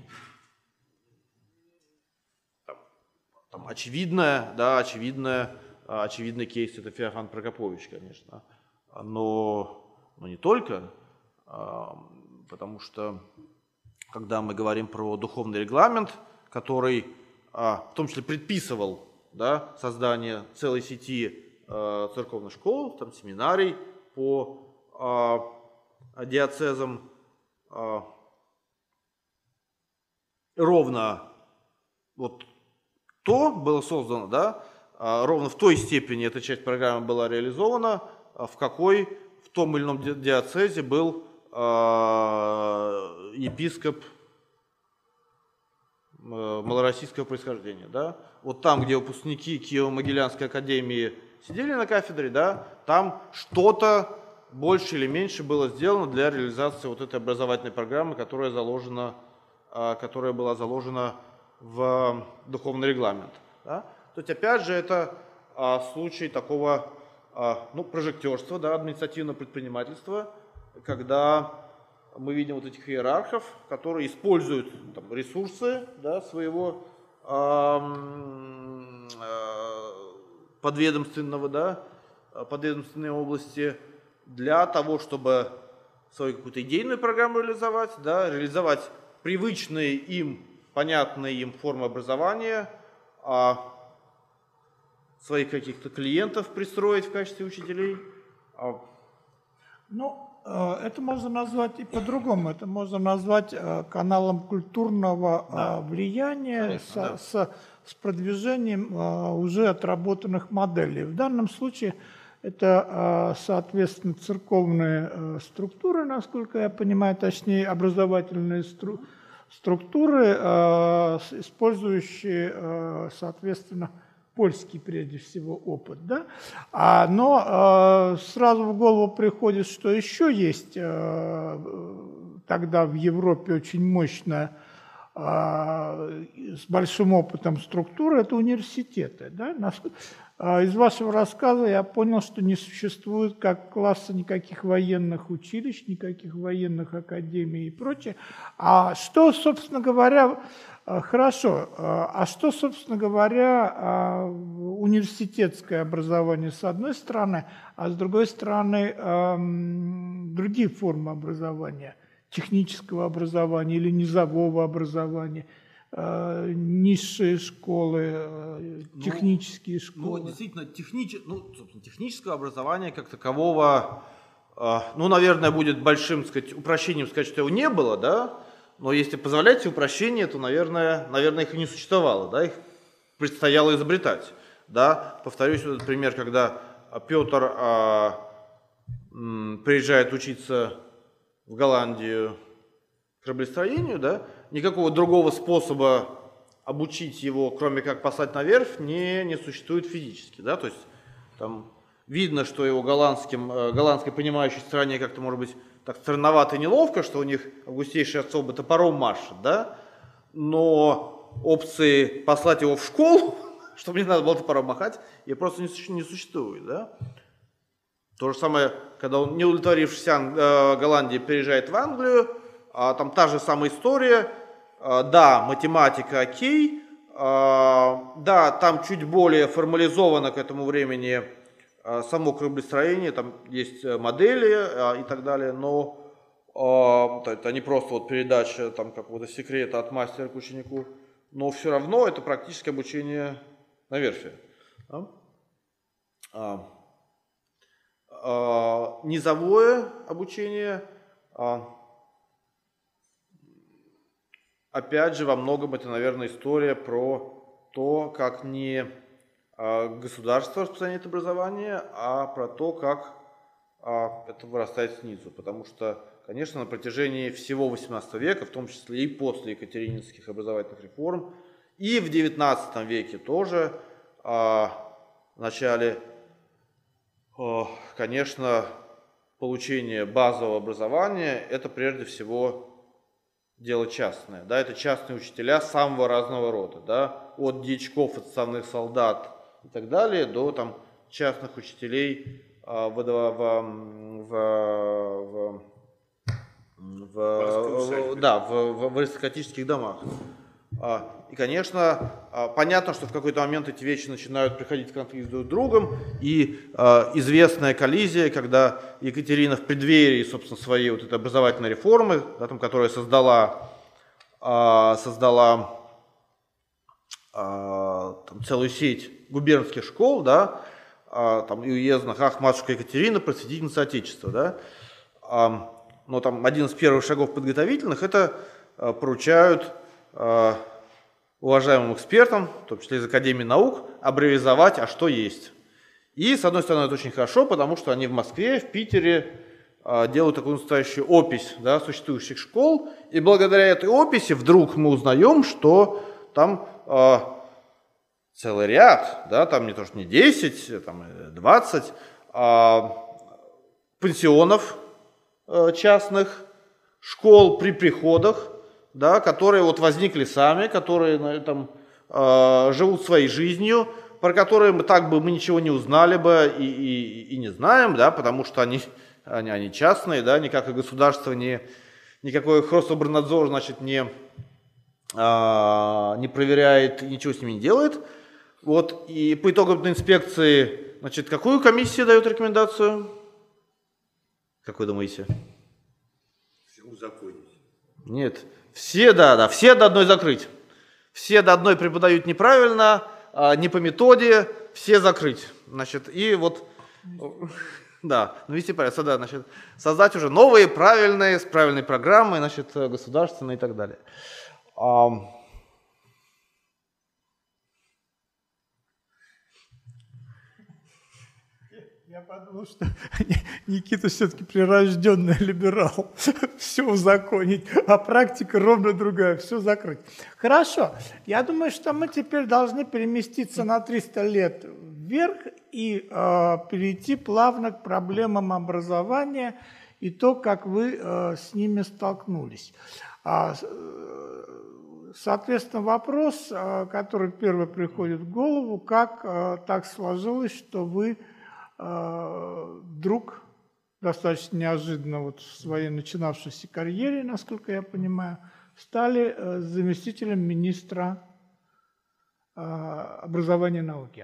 [SPEAKER 2] там, там очевидная, да, очевидная, очевидный кейс это Феофан Прокопович, конечно, но, но не только, а, потому что когда мы говорим про духовный регламент, который а, в том числе предписывал, да, создание целой сети а, церковных школ, там, семинарий по а, диацезам, а, ровно вот то было создано, да, а, ровно в той степени эта часть программы была реализована, а, в какой в том или ином диацезе был епископ малороссийского происхождения, да, вот там, где выпускники Киево-Могилянской академии сидели на кафедре, да, там что-то больше или меньше было сделано для реализации вот этой образовательной программы, которая заложена, которая была заложена в духовный регламент, да. То есть, опять же, это случай такого, ну, прожектерства, да, административного предпринимательства, когда мы видим вот этих иерархов, которые используют там, ресурсы, да, своего э, э, подведомственного, да, подведомственной области для того, чтобы свою какую-то идейную программу реализовать, да, реализовать привычные им, понятные им формы образования, а своих каких-то клиентов пристроить в качестве учителей.
[SPEAKER 1] Ну, это можно назвать и по-другому. Это можно назвать каналом культурного да. влияния Конечно, с, да. с, с продвижением уже отработанных моделей. В данном случае Это, соответственно, церковные структуры, насколько я понимаю, точнее, образовательные стру- структуры, использующие, соответственно, польский, прежде всего, опыт. Да? А, но сразу в голову приходит, что еще есть тогда в Европе очень мощная, с большим опытом структуры, это университеты. Да? Из вашего рассказа я понял, что не существует как класса никаких военных училищ, никаких военных академий и прочее. А что, собственно говоря, хорошо, а что, собственно говоря, университетское образование с одной стороны, а с другой стороны другие формы образования, технического образования или низового образования, низшие школы, технические
[SPEAKER 2] ну,
[SPEAKER 1] школы?
[SPEAKER 2] Ну, действительно, технич... ну, собственно, технического образования как такового, ну, наверное, будет большим, так сказать, упрощением сказать, что его не было, да, но если позволяете упрощения, то, наверное, наверное, их и не существовало, да, их предстояло изобретать, да. Повторюсь, вот этот пример, когда Петр а, м, приезжает учиться в Голландию кораблестроению, да, никакого другого способа обучить его, кроме как послать на верфь, не, не существует физически, да, то есть там видно, что его голландским, голландской понимающей стране как-то, может быть, так странновато и неловко, что у них августейшие особо топором машет, да, но опции послать его в школу, чтобы не надо было топором махать, и просто не, не существует, да. То же самое, когда он, не удовлетворившись э, Голландии, переезжает в Англию, а, там та же самая история, а, да, математика окей, а, да, там чуть более формализовано к этому времени а, само кораблестроение, там есть модели а, и так далее, но а, это не просто вот передача там какого-то секрета от мастера к ученику, но все равно это практически обучение на верфи. Да? А, а, низовое обучение, а, опять же, во многом это, наверное, история про то, как не государство распространяет образование, а про то, как это вырастает снизу. Потому что, конечно, на протяжении всего восемнадцатого века, в том числе и после екатерининских образовательных реформ, и в девятнадцатом веке тоже, в начале, конечно, получение базового образования – это прежде всего дело частное, да, это частные учителя самого разного рода, да, от дьячков, отставных солдат и так далее, до там частных учителей а, в, в, в, в, в, да, в, в, в аристократических домах. А, и, конечно, а, понятно, что в какой-то момент эти вещи начинают приходить в конфликт друг с другом, и а, известная коллизия, когда Екатерина в преддверии, собственно, своей вот этой образовательной реформы, да, там, которая создала, а, создала а, там, целую сеть губернских школ, да, а, там, и уездных, ах, матушка Екатерина, просветительница Отечества, да, а, но там один из первых шагов подготовительных, это а, поручают а, уважаемым экспертам, в том числе из Академии наук, аббревизовать, а что есть. И, с одной стороны, это очень хорошо, потому что они в Москве, в Питере э, делают такую настоящую опись, да, существующих школ, и благодаря этой описи вдруг мы узнаем, что там э, целый ряд, да, там не то что не десять, там двадцать э, пансионов э, частных, школ при приходах, да, которые вот возникли сами, которые там, э, живут своей жизнью, про которые мы так бы мы ничего не узнали бы и, и, и не знаем, да, потому что они, они, они частные, да, никак и государство, не, никакой Рособорнадзор, значит, не, э, не проверяет, ничего с ними не делает. Вот, и по итогам инспекции, значит, какую комиссия дает рекомендацию? Как вы думаете?
[SPEAKER 3] Узаконить.
[SPEAKER 2] Нет. Все, да, да, все до одной закрыть. Все до одной преподают неправильно, не по методе, все закрыть. Значит, и вот, да, ну вести порядок, да, значит, создать уже новые, правильные, с правильной программой, значит, государственные и так далее.
[SPEAKER 1] Я Я подумал, что Никита все-таки прирожденный либерал. Все узаконить, а практика ровно другая, все закрыть. Хорошо. Я думаю, что мы теперь должны переместиться на триста лет вверх и э, перейти плавно к проблемам образования и то, как вы э, с ними столкнулись. А, соответственно, вопрос, э, который первый приходит в голову, как э, так сложилось, что вы э, вдруг достаточно неожиданно вот в своей начинавшейся карьере, насколько я понимаю, стали э, заместителем министра э, образования и науки.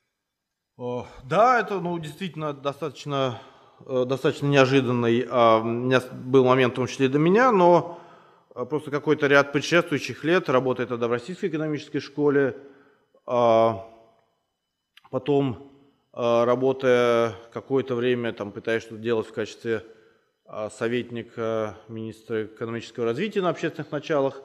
[SPEAKER 2] О, да, это ну, действительно достаточно, э, достаточно неожиданный а, у меня был момент, в том числе и до меня, но просто какой-то ряд предшествующих лет, работая тогда в Российской экономической школе, а, потом а, работая какое-то время, там, пытаясь что-то делать в качестве а, советника министра экономического развития на общественных началах,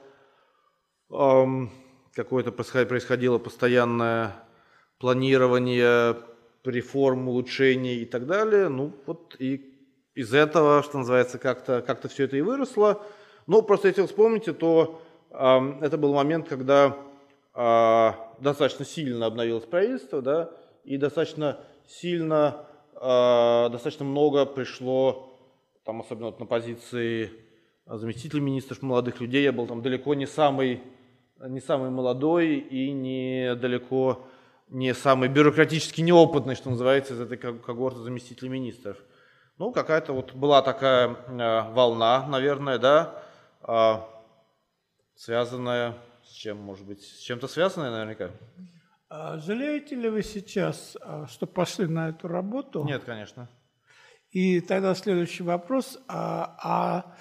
[SPEAKER 2] а, какое-то происходило постоянное планирование, реформ, улучшений и так далее. Ну, вот и из этого, что называется, как-то как-то все это и выросло. Ну, просто если вы вспомните, то э, это был момент, когда э, достаточно сильно обновилось правительство, да, и достаточно сильно, э, достаточно много пришло, там, особенно вот на позиции заместителя министров молодых людей. Я был там далеко не самый, не самый молодой и не далеко не самый бюрократически неопытный, что называется, из этой когорты заместителей министров. Ну, какая-то вот была такая э, волна, наверное, да, э, связанная с чем, может быть, с чем-то связанная наверняка.
[SPEAKER 1] А жалеете ли вы сейчас, что пошли на эту работу?
[SPEAKER 2] Нет, конечно.
[SPEAKER 1] И тогда следующий вопрос. А, а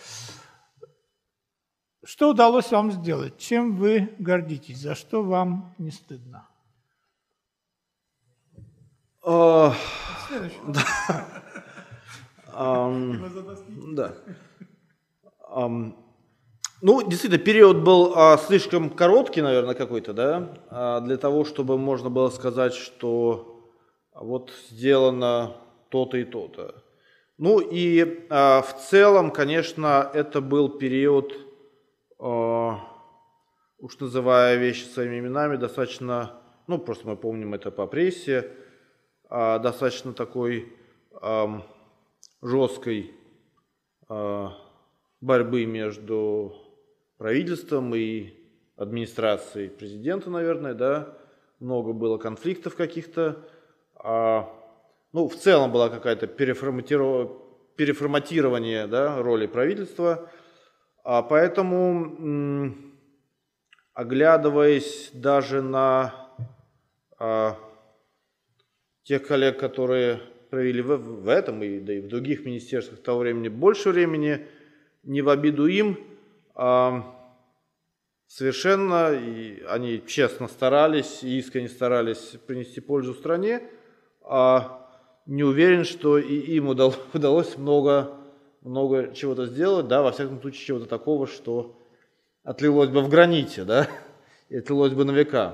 [SPEAKER 1] что удалось вам сделать? Чем вы гордитесь? За что вам не стыдно?
[SPEAKER 2] Uh,
[SPEAKER 1] Следующий.
[SPEAKER 2] um, да. Um, ну, действительно, период был uh, слишком короткий, наверное, какой-то, да, uh, для того, чтобы можно было сказать, что вот сделано то-то и то-то. Ну и uh, в целом, конечно, это был период, uh, уж называя вещи своими именами, достаточно, ну, просто мы помним это по прессе, достаточно такой э, жесткой э, борьбы между правительством и администрацией президента, наверное, да, много было конфликтов каких-то, а, ну, в целом была какая-то переформатиров... переформатирование, да, роли правительства, а поэтому, м, оглядываясь даже на а, тех коллег, которые провели в, в этом и, да и в других министерствах того времени больше времени, не в обиду им, а совершенно, и они честно старались и искренне старались принести пользу стране, а не уверен, что и им удалось, удалось много, много чего-то сделать, да, во всяком случае чего-то такого, что отлилось бы в граните, да, и отлилось бы на века.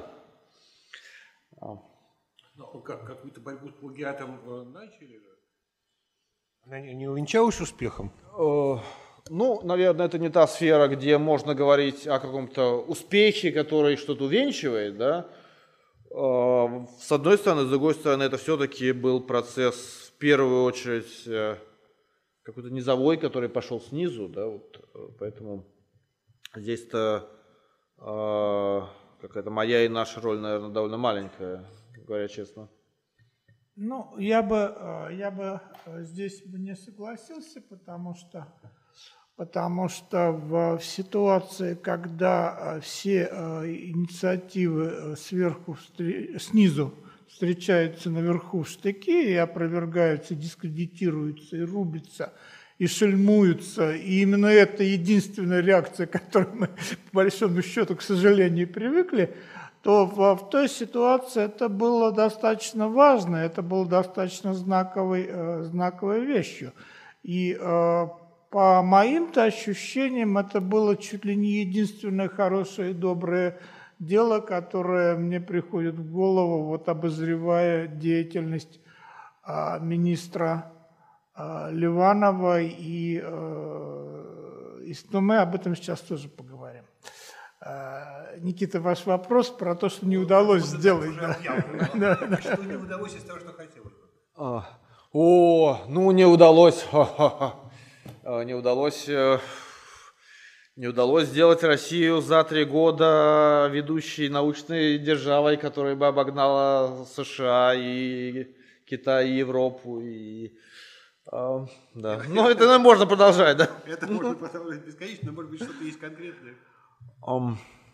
[SPEAKER 4] Ну, как, какую-то борьбу с плагиатом э, начали же? Она не, не увенчалась успехом?
[SPEAKER 2] Э, ну, наверное, это не та сфера, где можно говорить о каком-то успехе, который что-то увенчивает, да. Э, с одной стороны, с другой стороны, это все-таки был процесс, в первую очередь, э, какой-то низовой, который пошел снизу, да, вот, поэтому здесь-то э, какая-то моя и наша роль, наверное, довольно маленькая, говоря честно.
[SPEAKER 1] Ну, я бы, я бы здесь бы не согласился, потому что, потому что в, в ситуации, когда все инициативы сверху, снизу встречаются наверху в штыки и опровергаются, дискредитируются и рубятся, и шельмуются, и именно это единственная реакция, к которой мы, по большому счету, к сожалению, привыкли, то в, в той ситуации это было достаточно важно, это было достаточно знаковой, э, знаковой вещью. И э, по моим-то ощущениям это было чуть ли не единственное хорошее и доброе дело, которое мне приходит в голову, вот обозревая деятельность министра Ливанова, и, и но мы об этом сейчас тоже поговорим. Никита, ваш вопрос про то, что не удалось
[SPEAKER 3] вот
[SPEAKER 1] сделать.
[SPEAKER 3] Да. Да, да. Что не удалось из того, что хотелось.
[SPEAKER 2] А, о, ну не удалось. Не удалось, не удалось сделать Россию за три года ведущей научной державой, которая бы обогнала США и Китай, и Европу. И, а, да. Ну, это можно продолжать, да?
[SPEAKER 3] Это можно продолжать бесконечно, но, может быть, что-то есть конкретное.
[SPEAKER 2] Um,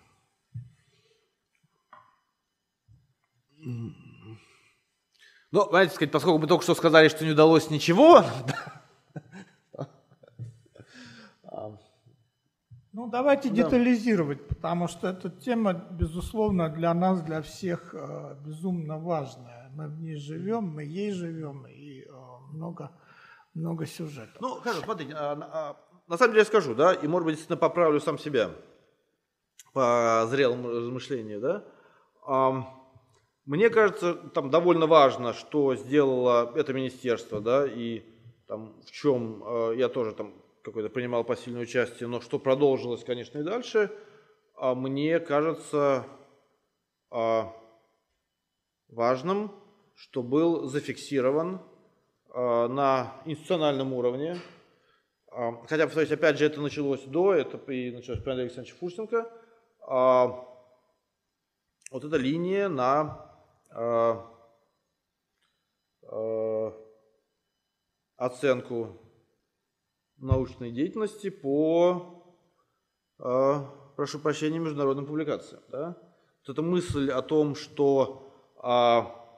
[SPEAKER 2] ну, знаете, сказать, поскольку мы только что сказали, что не удалось ничего.
[SPEAKER 1] Ну, давайте да. детализировать, потому что эта тема, безусловно, для нас, для всех э, безумно важная. Мы в ней живем, мы ей живем, и э, много, много сюжетов.
[SPEAKER 2] Ну, хорошо, смотрите, а, а, на самом деле я скажу, да, и, может быть, действительно поправлю сам себя по зрелому размышлению, да. А, мне кажется, там довольно важно, что сделало это министерство, да, и там в чем э, я тоже там какое-то принимал посильное участие, но что продолжилось, конечно, и дальше, а мне кажется а, важным, что был зафиксирован а, на институциональном уровне, а, хотя, повторюсь, опять же, это началось до, это при, началось при Андрея Александровича Фурсенко, а, вот эта линия на а, а, оценку научной деятельности по, э, прошу прощения, международным публикациям. Да? Вот эта мысль о том, что э,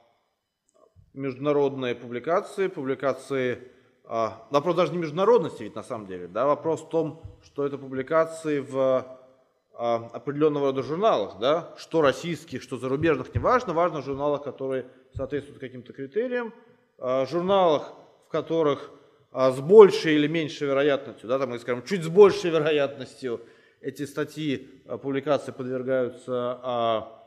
[SPEAKER 2] международные публикации, публикации, э, вопрос даже не международности ведь на самом деле, да, вопрос в том, что это публикации в э, определенного рода журналах, да, что российских, что зарубежных, неважно, важно в журналах, которые соответствуют каким-то критериям, э, журналах, в которых с большей или меньшей вероятностью, да, там, мы скажем, чуть с большей вероятностью эти статьи, публикации подвергаются а,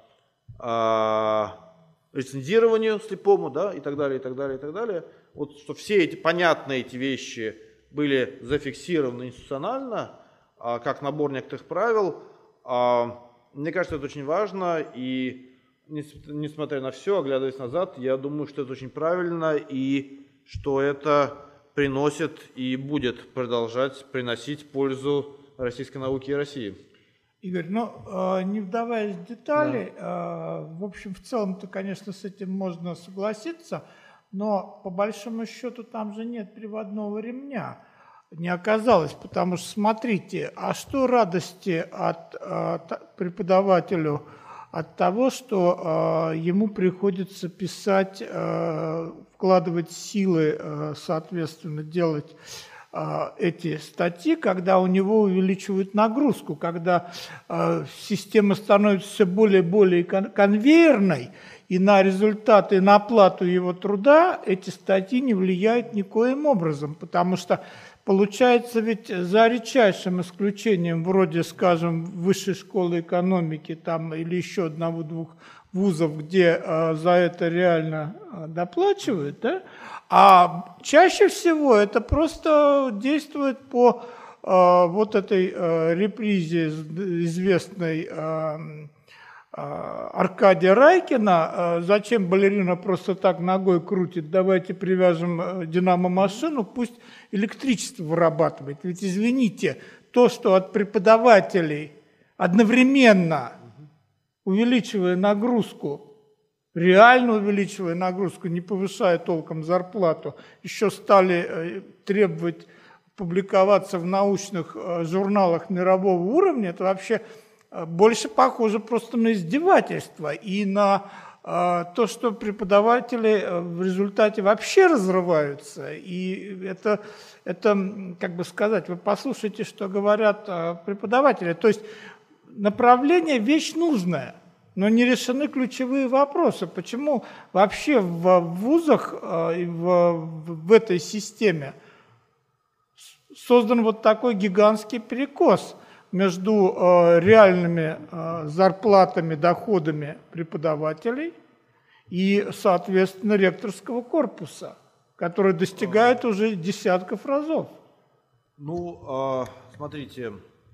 [SPEAKER 2] а, рецензированию слепому, да, и так далее, и так далее, и так далее. Вот что все эти понятные эти вещи были зафиксированы институционально, а, как набор некоторых правил, а, мне кажется, это очень важно, и несмотря на все, оглядываясь назад, я думаю, что это очень правильно, и что это приносит и будет продолжать приносить пользу российской науке и России.
[SPEAKER 1] Игорь, ну, не вдаваясь в детали, да. В общем, в целом-то, конечно, с этим можно согласиться, но по большому счету там же нет приводного ремня, не оказалось, потому что, смотрите, а что радости от, от преподавателю от того, что э, ему приходится писать, э, вкладывать силы, э, соответственно, делать э, эти статьи, когда у него увеличивают нагрузку, когда э, система становится все более и более кон- конвейерной, и на результаты, и на оплату его труда эти статьи не влияют никоим образом, потому что получается ведь за редчайшим исключением, вроде, скажем, высшей школы экономики там, или еще одного-двух вузов, где э, за это реально э, доплачивают, да? А чаще всего это просто действует по э, вот этой э, репризе известной э, Аркадия Райкина, зачем балерина просто так ногой крутит, давайте привяжем динамо-машину, пусть электричество вырабатывает. Ведь, извините, то, что от преподавателей одновременно, увеличивая нагрузку, реально увеличивая нагрузку, не повышая толком зарплату, еще стали требовать публиковаться в научных журналах мирового уровня, это вообще больше похоже просто на издевательство и на э, то, что преподаватели в результате вообще разрываются. И это, это, как бы сказать, вы послушайте, что говорят э, преподаватели. То есть направление – вещь нужная, но не решены ключевые вопросы. Почему вообще в вузах э, и в, в этой системе создан вот такой гигантский перекос между э, реальными э, зарплатами, доходами преподавателей и, соответственно, ректорского корпуса. который достигает уже десятков разов.
[SPEAKER 2] Ну, смотрите,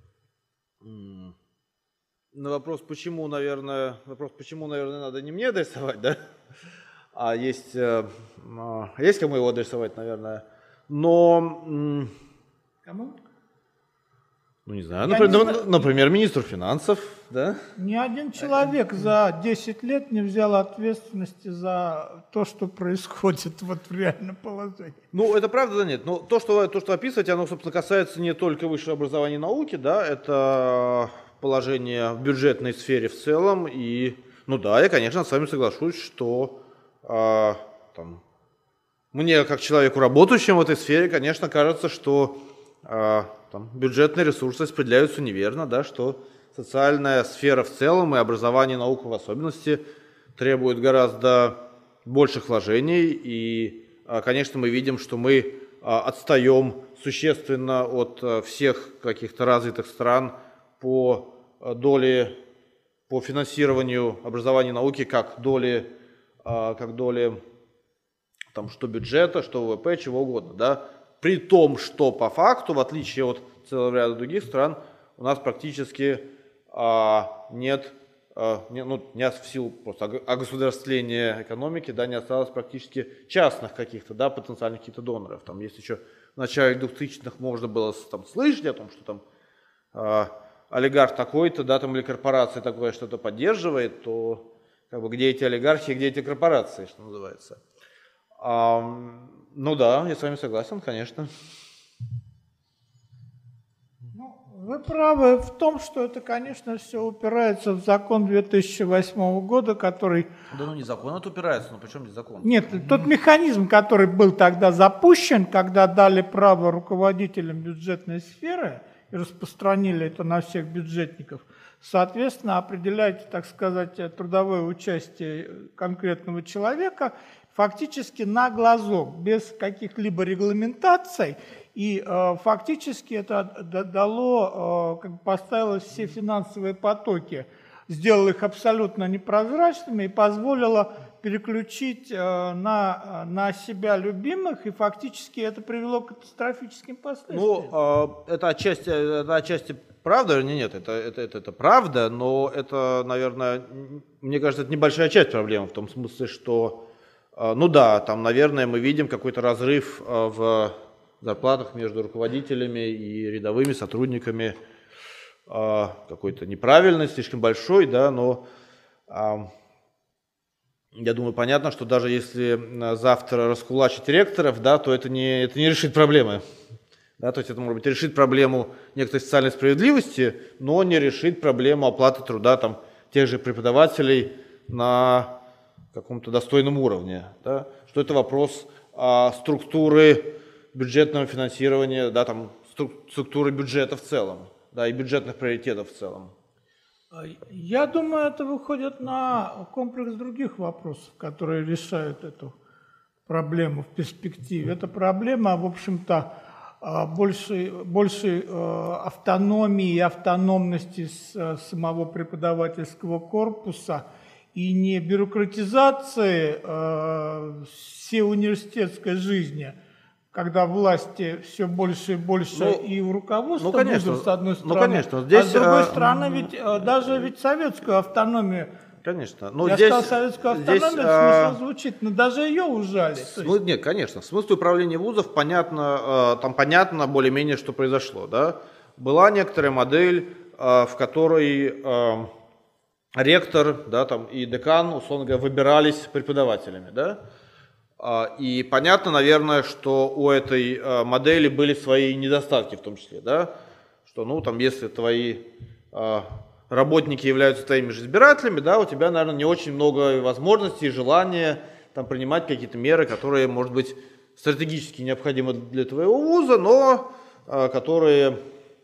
[SPEAKER 2] на вопрос, почему, наверное, вопрос, почему, наверное, надо не мне адресовать, да, а есть, есть кому его адресовать, наверное, но...
[SPEAKER 1] Кому?
[SPEAKER 2] Ну, не знаю, например,
[SPEAKER 1] не знаю.
[SPEAKER 2] например, министру финансов, да?
[SPEAKER 1] Ни один человек за десять лет не взял ответственности за то, что происходит вот в реальном положении.
[SPEAKER 2] Ну, это правда, да, нет. Но то, что, то, что описываете, оно, собственно, касается не только высшего образования и науки, да, это положение в бюджетной сфере в целом. И, ну да, я, конечно, с вами соглашусь, что а, там, мне, как человеку, работающему в этой сфере, конечно, кажется, что а, там, бюджетные ресурсы распределяются неверно, да, что социальная сфера в целом и образование и наука в особенности требуют гораздо больших вложений. И, конечно, мы видим, что мы отстаем существенно от всех каких-то развитых стран по доле, по финансированию образования и науки, как доли, как доли там, что бюджета, что ВВП, чего угодно, да. При том, что по факту, в отличие от целого ряда других стран, у нас практически а, нет, а, не, ну, не в силу просто огосударствления экономики, да, не осталось практически частных каких-то, да, потенциальных каких-то доноров. Там есть еще в начале двухтысячных можно было там слышать о том, что там а, олигарх такой-то, да, там или корпорация такое что-то поддерживает, то как бы, где эти олигархи, где эти корпорации, что называется. А, ну да, я с вами согласен, конечно.
[SPEAKER 1] Ну, вы правы в том, что это, конечно, все упирается в закон две тысячи восьмого года, который...
[SPEAKER 2] Да ну не закон, это упирается, но причем здесь закон?
[SPEAKER 1] Нет, тот механизм, который был тогда запущен, когда дали право руководителям бюджетной сферы и распространили это на всех бюджетников, соответственно, определяете, так сказать, трудовое участие конкретного человека фактически на глазок, без каких-либо регламентаций, и э, фактически это дало, э, как бы поставило все финансовые потоки, сделало их абсолютно непрозрачными и позволило переключить э, на, на себя любимых, и фактически это привело к катастрофическим последствиям.
[SPEAKER 2] Ну, э, это отчасти, это отчасти правда, или нет, это, это, это, это правда, но это, наверное, мне кажется, это небольшая часть проблемы, в том смысле, что ну да, там, наверное, мы видим какой-то разрыв в зарплатах между руководителями и рядовыми сотрудниками, какой-то неправильный, слишком большой, да, но я думаю, понятно, что даже если завтра раскулачить ректоров, да, то это не, это не решит проблемы. Да, то есть это, может быть, решит проблему некоторой социальной справедливости, но не решит проблему оплаты труда там, тех же преподавателей на каком-то достойном уровне, да? Что это вопрос а, структуры бюджетного финансирования, да, там, структуры бюджета в целом, да, и бюджетных приоритетов в целом.
[SPEAKER 1] Я думаю, это выходит на комплекс других вопросов, которые решают эту проблему в перспективе. Это проблема, в общем-то, большей, большей автономии и автономности самого преподавательского корпуса и не бюрократизации э, всей университетской жизни, когда власти все больше и больше ну, и у руководства,
[SPEAKER 2] ну, конечно,
[SPEAKER 1] будут, с одной стороны,
[SPEAKER 2] ну, конечно. Здесь,
[SPEAKER 1] а с другой
[SPEAKER 2] э,
[SPEAKER 1] стороны, ведь, э, даже ведь советскую автономию,
[SPEAKER 2] конечно. Но
[SPEAKER 1] я
[SPEAKER 2] здесь,
[SPEAKER 1] сказал советскую автономию,
[SPEAKER 2] здесь,
[SPEAKER 1] смешно
[SPEAKER 2] э,
[SPEAKER 1] звучит, но даже ее ужали.
[SPEAKER 2] Смы... Нет, конечно. В смысле управления вузов понятно, э, там понятно более-менее, что произошло. Да? Была некоторая модель, э, в которой... Э, ректор, да, там, и декан, условно говоря, выбирались преподавателями. Да? И понятно, наверное, что у этой модели были свои недостатки в том числе. Да? Что, ну, там, если твои работники являются твоими же избирателями, да, у тебя, наверное, не очень много возможностей и желания там, принимать какие-то меры, которые, может быть, стратегически необходимы для твоего вуза, но которые,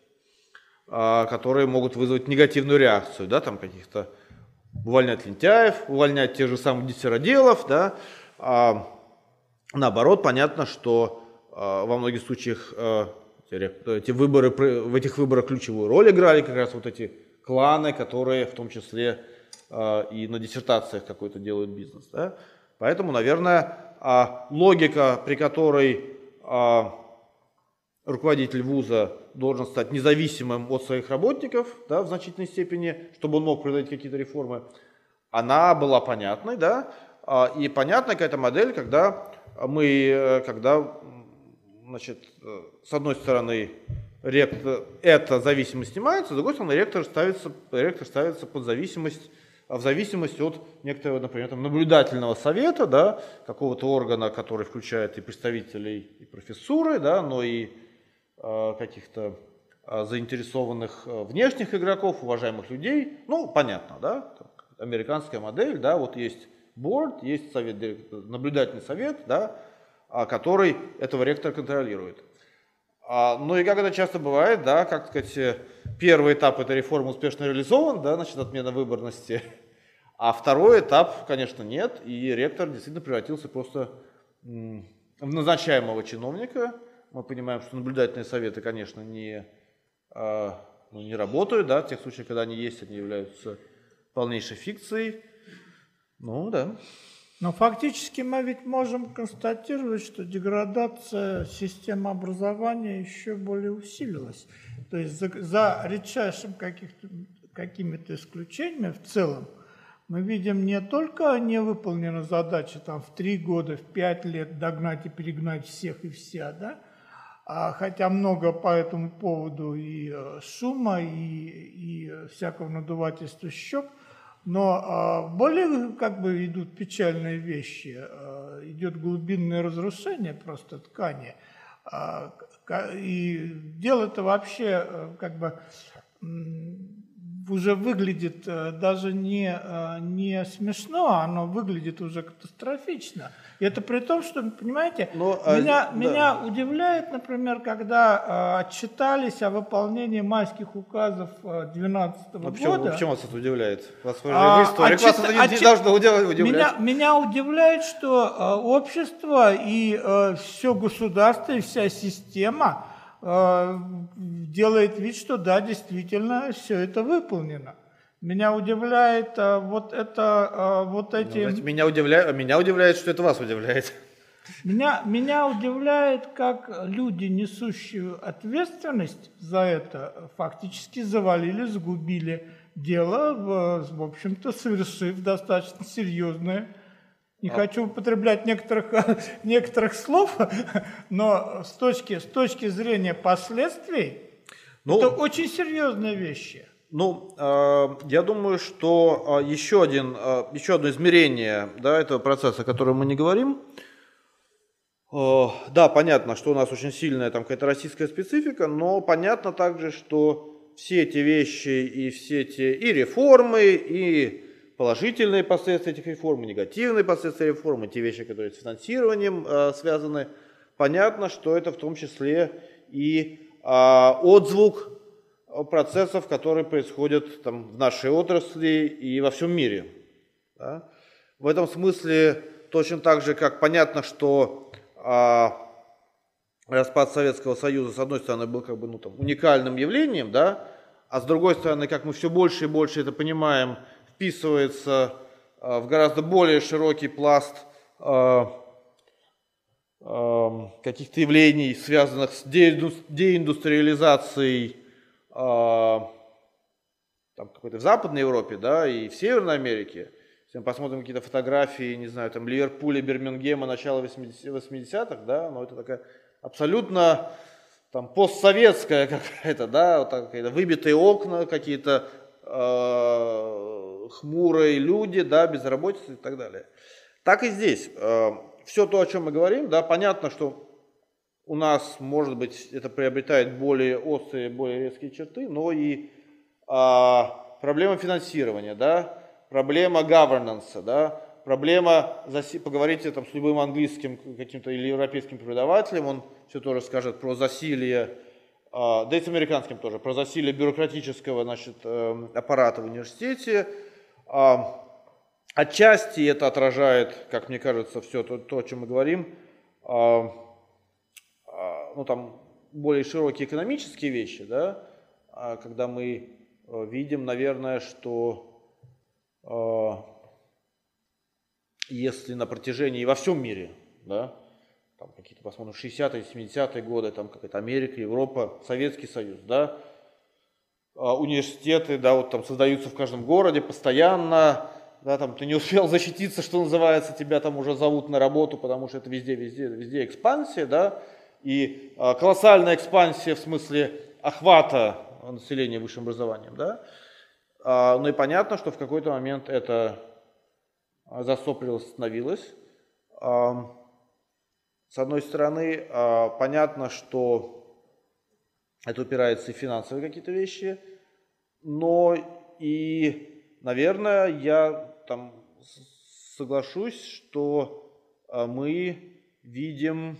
[SPEAKER 2] которые могут вызвать негативную реакцию, да, там каких-то увольнять лентяев, увольнять тех же самых диссероделов, да. А, наоборот, понятно, что а, во многих случаях а, эти выборы, в этих выборах ключевую роль играли как раз вот эти кланы, которые в том числе а, и на диссертациях какой-то делают бизнес. Да. Поэтому, наверное, логика, при которой руководитель вуза должен стать независимым от своих работников, да, в значительной степени, чтобы он мог проводить какие-то реформы, она была понятной, да, и понятна какая-то модель, когда мы, когда, значит, с одной стороны, ректор, эта зависимость снимается, с другой стороны, ректор ставится, ректор ставится под зависимость, в зависимости от некоторого, например, там, наблюдательного совета, да, какого-то органа, который включает и представителей и профессуры, да, но и э, каких-то э, заинтересованных э, внешних игроков, уважаемых людей. Ну, понятно, да, американская модель, да, вот есть борд, есть совет, наблюдательный совет, да, который этого ректора контролирует. Ну и как это часто бывает, да, как сказать, первый этап этой реформы успешно реализован, да, значит, отмена выборности, а второй этап, конечно, нет, и ректор действительно превратился просто в назначаемого чиновника. Мы понимаем, что наблюдательные советы, конечно, не, ну, не работают, да, в тех случаях, когда они есть, они являются полнейшей фикцией. Ну, да.
[SPEAKER 1] Но фактически мы ведь можем констатировать, что деградация системы образования еще более усилилась. То есть за, за редчайшим каких-то, какими-то исключениями в целом мы видим не только невыполненную задачу там, в три года, в пять лет догнать и перегнать всех и вся, да? А хотя много по этому поводу и шума, и, и всякого надувательства щек, но а, более как бы идут печальные вещи, а, идет глубинное разрушение просто ткани. А, и дело-то вообще а, как бы м, уже выглядит а, даже не, а, не смешно, оно выглядит уже катастрофично. И это при том, что, понимаете,
[SPEAKER 2] но,
[SPEAKER 1] меня,
[SPEAKER 2] а,
[SPEAKER 1] меня
[SPEAKER 2] да.
[SPEAKER 1] удивляет, например, когда а, отчитались о выполнении майских указов две тысячи двенадцатого
[SPEAKER 2] а почему,
[SPEAKER 1] года.
[SPEAKER 2] Почему вас это удивляет? Вас вы
[SPEAKER 1] А,
[SPEAKER 2] историк,
[SPEAKER 1] отчит,
[SPEAKER 2] вас это не
[SPEAKER 1] отчит,
[SPEAKER 2] должно удивлять.
[SPEAKER 1] Меня, меня удивляет, что а, общество и а, все государство, и вся система а, делает вид, что да, действительно, все это выполнено. Меня удивляет а, вот это, а, вот эти...
[SPEAKER 2] Ну, знаете, меня, удивляет, меня удивляет, что это вас удивляет.
[SPEAKER 1] Меня, меня удивляет, как люди, несущие ответственность за это, фактически завалили, сгубили дело, в, в общем-то, совершив достаточно серьезное. Не а... хочу употреблять некоторых, некоторых слов, но с точки, с точки зрения последствий, ну, это очень серьезные вещи.
[SPEAKER 2] Ну, э, я думаю, что э, еще, один, э, еще одно измерение, да, этого процесса, о котором мы не говорим, э, да, понятно, что у нас очень сильная там какая-то российская специфика, но понятно также, что все эти вещи и все эти и реформы, и положительные последствия этих реформ, и негативные последствия реформ, и те вещи, которые с финансированием э, связаны, понятно, что это в том числе и э, отзвук процессов, которые происходят там, в нашей отрасли и во всем мире. Да? В этом смысле точно так же, как понятно, что а, распад Советского Союза, с одной стороны, был как бы, ну, там, уникальным явлением, да? А с другой стороны, как мы все больше и больше это понимаем, вписывается а, в гораздо более широкий пласт а, а, каких-то явлений, связанных с деиндустриализацией там, какой-то в Западной Европе, да, и в Северной Америке. Если мы посмотрим какие-то фотографии, не знаю, там Ливерпуля, Бирмингема, начала восьмидесятых, да, но это такая абсолютно там постсоветская какая-то, да, вот какие-то выбитые окна, какие-то э, хмурые люди, да, безработица и так далее. Так и здесь. Э, все то, о чем мы говорим, да, понятно, что у нас, может быть, это приобретает более острые, более резкие черты, но и а, проблема финансирования, да, проблема governance, да, проблема, заси... поговорите там с любым английским каким-то или европейским преподавателем, он все тоже скажет про засилие, а, да и с американским тоже, про засилие бюрократического, значит, э, аппарата в университете. А, отчасти это отражает, как мне кажется, все то, то о чем мы говорим, а, ну, там, более широкие экономические вещи, да, когда мы видим, наверное, что если на протяжении во всем мире, да, там какие-то, посмотрим, шестидесятые, семидесятые годы, там какая-то Америка, Европа, Советский Союз, да, университеты, да, вот там создаются в каждом городе постоянно, да, там ты не успел защититься, что называется, тебя там уже зовут на работу, потому что это везде, везде, везде экспансия, да, и а, колоссальная экспансия в смысле охвата населения высшим образованием, да, а, ну и понятно, что в какой-то момент это застопорилось, остановилось. А, с одной стороны, а, понятно, что это упирается и в финансовые какие-то вещи, но и, наверное, я там соглашусь, что мы видим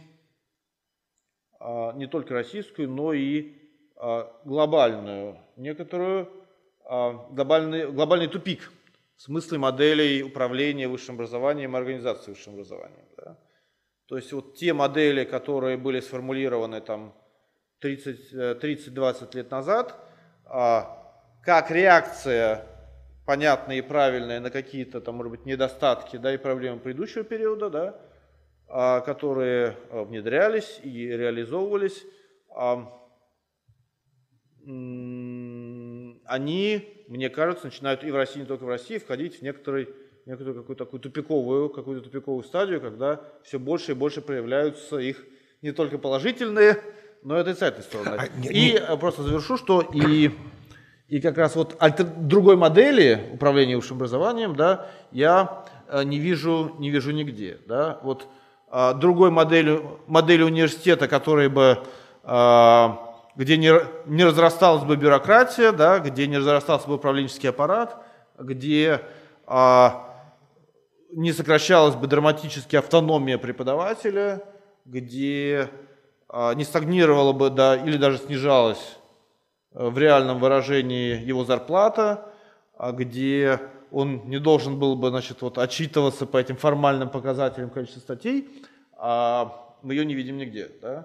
[SPEAKER 2] не только российскую, но и глобальную, некоторую глобальный, глобальный тупик в смысле моделей управления высшим образованием и организации высшим образованием. Да? То есть вот те модели, которые были сформулированы там тридцать-двадцать лет назад, как реакция понятная и правильная на какие-то там, может быть, недостатки, да, и проблемы предыдущего периода, да, которые внедрялись и реализовывались, они, мне кажется, начинают и в России, не только в России, входить в некоторый, некоторую какую-то такую тупиковую, какую-то тупиковую стадию, когда все больше и больше проявляются их не только положительные, но и отрицательные стороны. А, не, и не... просто завершу, что и, и как раз вот альтер... другой модели управления высшим образованием, да, я не вижу, не вижу нигде. Да. Вот, а, другой модели, модели университета, которая бы, а, где не, не разрасталась бы бюрократия, да, где не разрастался бы управленческий аппарат, где а, не сокращалась бы драматически автономия преподавателя, где не стагнировала бы, да, или даже снижалась в реальном выражении его зарплата, где он не должен был бы, значит, вот, отчитываться по этим формальным показателям количества статей, а мы ее не видим нигде. Да?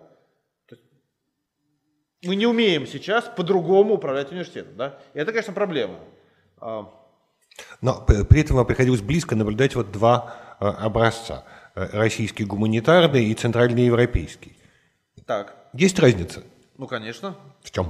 [SPEAKER 2] Мы не умеем сейчас по-другому управлять университетом. Да? И это, конечно, проблема.
[SPEAKER 4] Но при этом вам приходилось близко наблюдать вот два образца. Российский гуманитарный и центральноевропейский.
[SPEAKER 2] Так.
[SPEAKER 4] Есть разница?
[SPEAKER 2] Ну, конечно.
[SPEAKER 4] В чем?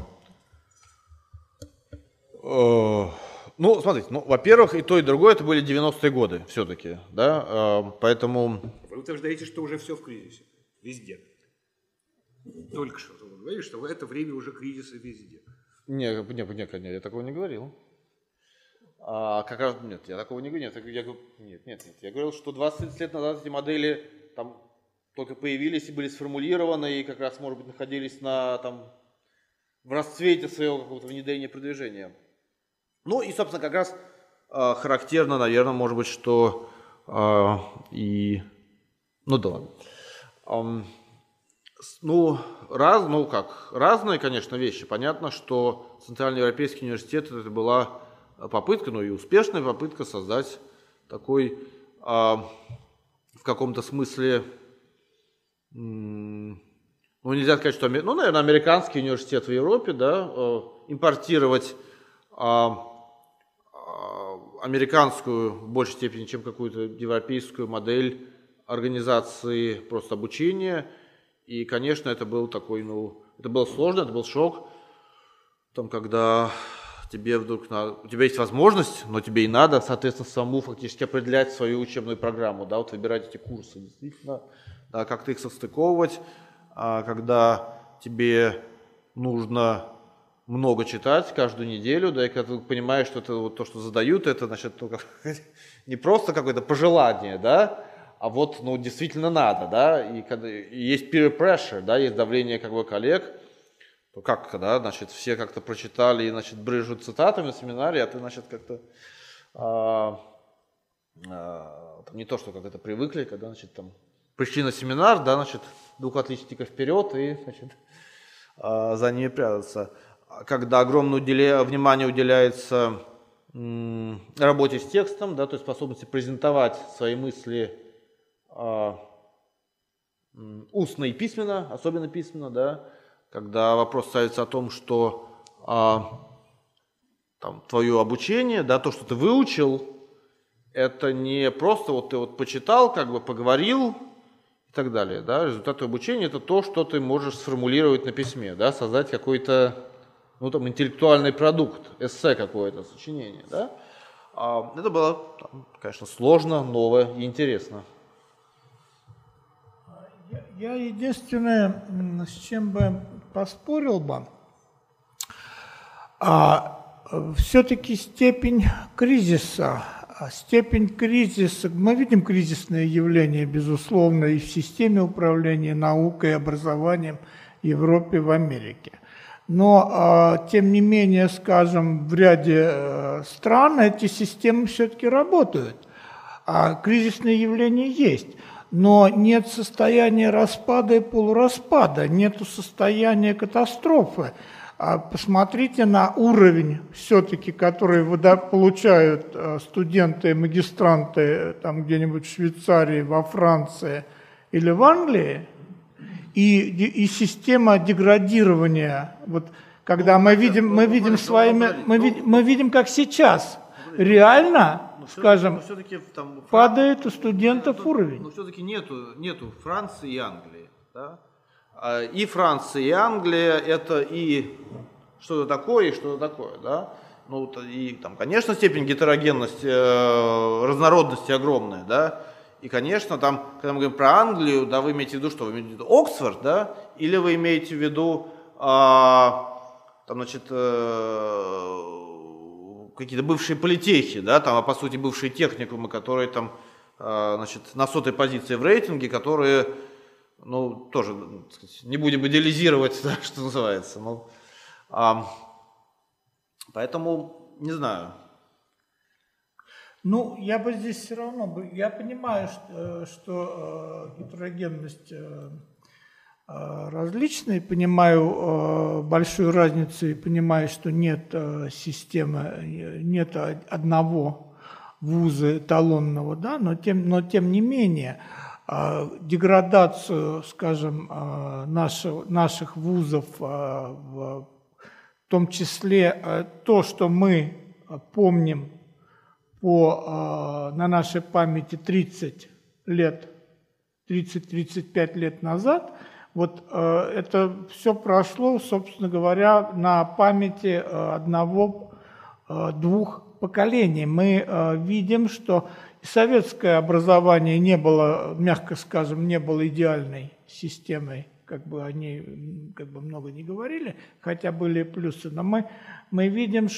[SPEAKER 2] Ну, смотрите, ну, во-первых, и то, и другое это были девяностые годы все-таки, да, поэтому...
[SPEAKER 3] Вы утверждаете, что уже все в кризисе, везде. Только что вы говорили, что в это время уже кризисы везде.
[SPEAKER 2] Нет, нет, нет, нет, я такого не говорил. А, как раз, нет, я такого не говорил. Нет, я, нет, нет, нет, я говорил, что двадцать лет назад эти модели там только появились и были сформулированы, и как раз, может быть, находились на, там, в расцвете своего какого-то внедрения и продвижения. Ну и, собственно, как раз э, характерно, наверное, может быть, что э, и... Ну да ладно. Um, ну, раз, ну как, разные, конечно, вещи. Понятно, что Центральноевропейский университет это была попытка, ну и успешная попытка создать такой, э, в каком-то смысле... Ну, нельзя сказать, что, ну, наверное, американский университет в Европе, да, э, импортировать э, э, американскую в большей степени, чем какую-то европейскую модель организации просто обучения. И, конечно, это был такой, ну, это было сложно, это был шок, там, когда тебе вдруг надо, у тебя есть возможность, но тебе и надо, соответственно, саму фактически определять свою учебную программу, да, вот выбирать эти курсы, действительно. Да, как-то их состыковывать, когда тебе нужно много читать каждую неделю, да, и когда ты понимаешь, что это вот то, что задают, это, значит, только не просто какое-то пожелание, да, а вот, ну, действительно надо, да, и, когда, и есть peer pressure, да, есть давление, как бы, коллег, то как, да, значит, все как-то прочитали и, значит, брыжут цитатами в семинаре, а ты, значит, как-то а, а, там не то, что как-то привыкли, когда, значит, там пришли на семинар, да, значит, двух отличников вперед и, значит, за ними прятаться. Когда огромное уделя... внимание уделяется м, работе с текстом, да, то есть способности презентовать свои мысли а, м, устно и письменно, особенно письменно, да, когда вопрос ставится о том, что а, там, твое обучение, да, то, что ты выучил, это не просто вот ты вот почитал, как бы поговорил и так далее. Да? Результаты обучения – это то, что ты можешь сформулировать на письме, да? Создать какой-то ну, там, интеллектуальный продукт, эссе какое-то, сочинение. Да? А это было, там, конечно, сложно, новое и интересно.
[SPEAKER 1] Я, я единственное, с чем бы поспорил бы, а, все-таки степень кризиса. Степень кризиса, мы видим кризисное явление, безусловно, и в системе управления наукой и образованием в Европе, в Америке. Но, тем не менее, скажем, в ряде стран эти системы все-таки работают. А кризисные явления есть. Но нет состояния распада и полураспада, нет состояния катастрофы. А посмотрите на уровень, все-таки, который получают студенты, магистранты там где-нибудь в Швейцарии, во Франции или в Англии, и, и система деградирования. Вот, когда мы видим, мы видим своими, мы видим, мы видим, как сейчас реально, скажем, падает у студентов уровень.
[SPEAKER 2] Но все-таки нету, нету Франции и Англии, да? И Франция, и Англия – это и что-то такое, и что-то такое, да? Ну, и там, конечно, степень гетерогенности, разнородности огромная, да? И, конечно, там, когда мы говорим про Англию, да, вы имеете в виду что? Вы имеете в виду Оксфорд, да? Или вы имеете в виду, а, там, значит, а, какие-то бывшие политехи, да? Там, а по сути, бывшие техникумы, которые там, а, значит, на сотой позиции в рейтинге, которые... Ну, тоже, так сказать, не будем идеализировать, да, что называется. Ну, а, поэтому, не знаю.
[SPEAKER 1] Ну, я бы здесь все равно, я понимаю, что, что гетерогенность различная, понимаю большую разницу и понимаю, что нет системы, нет одного вуза эталонного, да, но тем, но тем не менее... деградацию, скажем, наших, наших вузов, в том числе то, что мы помним по, на нашей памяти тридцать лет, тридцать-тридцать пять лет назад, вот это все прошло, собственно говоря, на памяти одного-двух поколений. Мы видим, что советское образование не было, мягко скажем, не было идеальной системой, как бы они как бы много не говорили, хотя были плюсы, но мы, мы видим,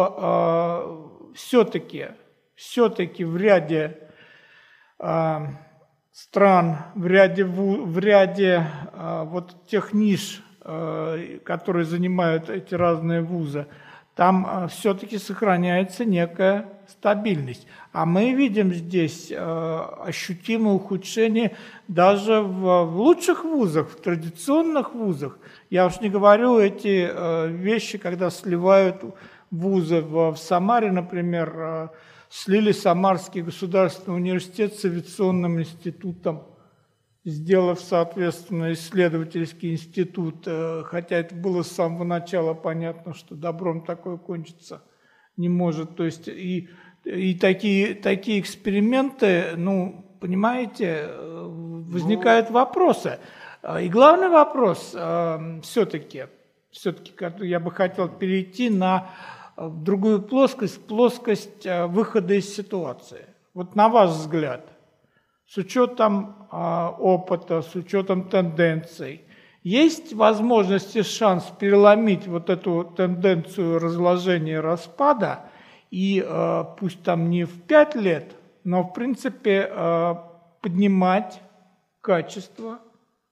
[SPEAKER 1] что э, все-таки, все-таки в ряде э, стран, в ряде, в, в ряде э, вот тех ниш, э, которые занимают эти разные вузы, там э, все-таки сохраняется некая стабильность. А мы видим здесь э, ощутимое ухудшение даже в, в лучших вузах, в традиционных вузах. Я уж не говорю эти э, вещи, когда сливают вузы. В, в Самаре, например, э, слили Самарский государственный университет с авиационным институтом, сделав, соответственно, исследовательский институт, э, хотя это было с самого начала понятно, что добром такое кончиться не может. То есть и, и такие, такие эксперименты, ну, понимаете, возникают вопросы. И главный вопрос э, все-таки, все-таки я бы хотел перейти на другую плоскость, плоскость выхода из ситуации. Вот на ваш взгляд, с учетом э, опыта, с учетом тенденций, есть возможность и шанс переломить вот эту тенденцию разложения, распада, и э, пусть там не в пять лет, но в принципе э, поднимать качество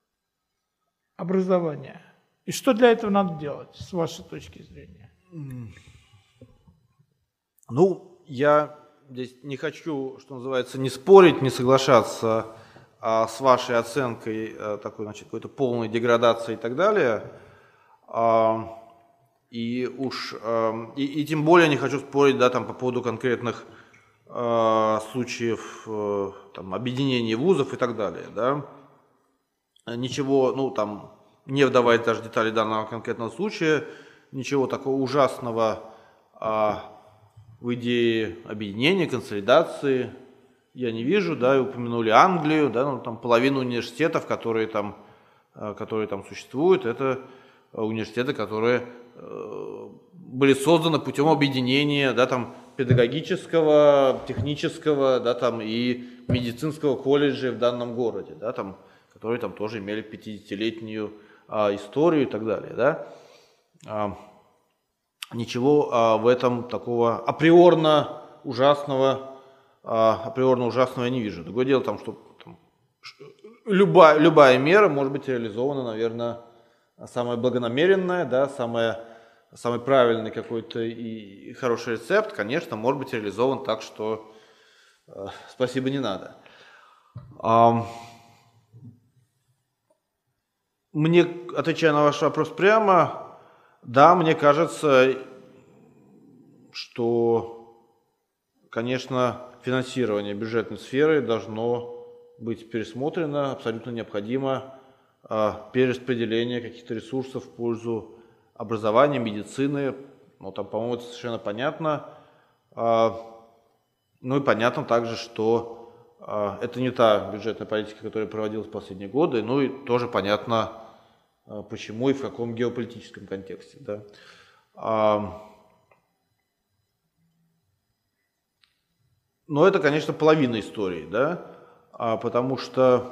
[SPEAKER 1] образования? И что для этого надо делать, с вашей точки зрения?
[SPEAKER 2] Ну, я здесь не хочу, что называется, не спорить, не соглашаться а, с вашей оценкой а, такой, значит, какой-то полной деградации и так далее. А, и уж а, и, и тем более не хочу спорить, да, там по поводу конкретных а, случаев а, там, объединения вузов и так далее, да. Ничего, ну там, не вдаваясь даже в детали данного конкретного случая, ничего такого ужасного а, в идее объединения, консолидации я не вижу, да, и упомянули Англию, да, ну, там половина университетов, которые там, которые там существуют, это университеты, которые э, были созданы путем объединения, да, там, педагогического, технического, да, там, и медицинского колледжа в данном городе, да, там, которые там тоже имели пятидесятилетнюю а, историю и так далее. Да. А, ничего а, в этом такого априорно ужасного, а, априорно ужасного я не вижу. Другое дело, там, что там, любая, любая мера может быть реализована, наверное, самая благонамеренная, да, самая, самый правильный какой-то и хороший рецепт, конечно, может быть реализован так, что э, спасибо не надо. А, мне, отвечая на ваш вопрос прямо, да, мне кажется, что, конечно, финансирование бюджетной сферы должно быть пересмотрено, абсолютно необходимо перераспределение каких-то ресурсов в пользу образования, медицины. Ну, там, по-моему, это совершенно понятно. Ну и понятно также, что это не та бюджетная политика, которая проводилась в последние годы. Ну и тоже понятно, почему и в каком геополитическом контексте. Да. Но это, конечно, половина истории, да, потому что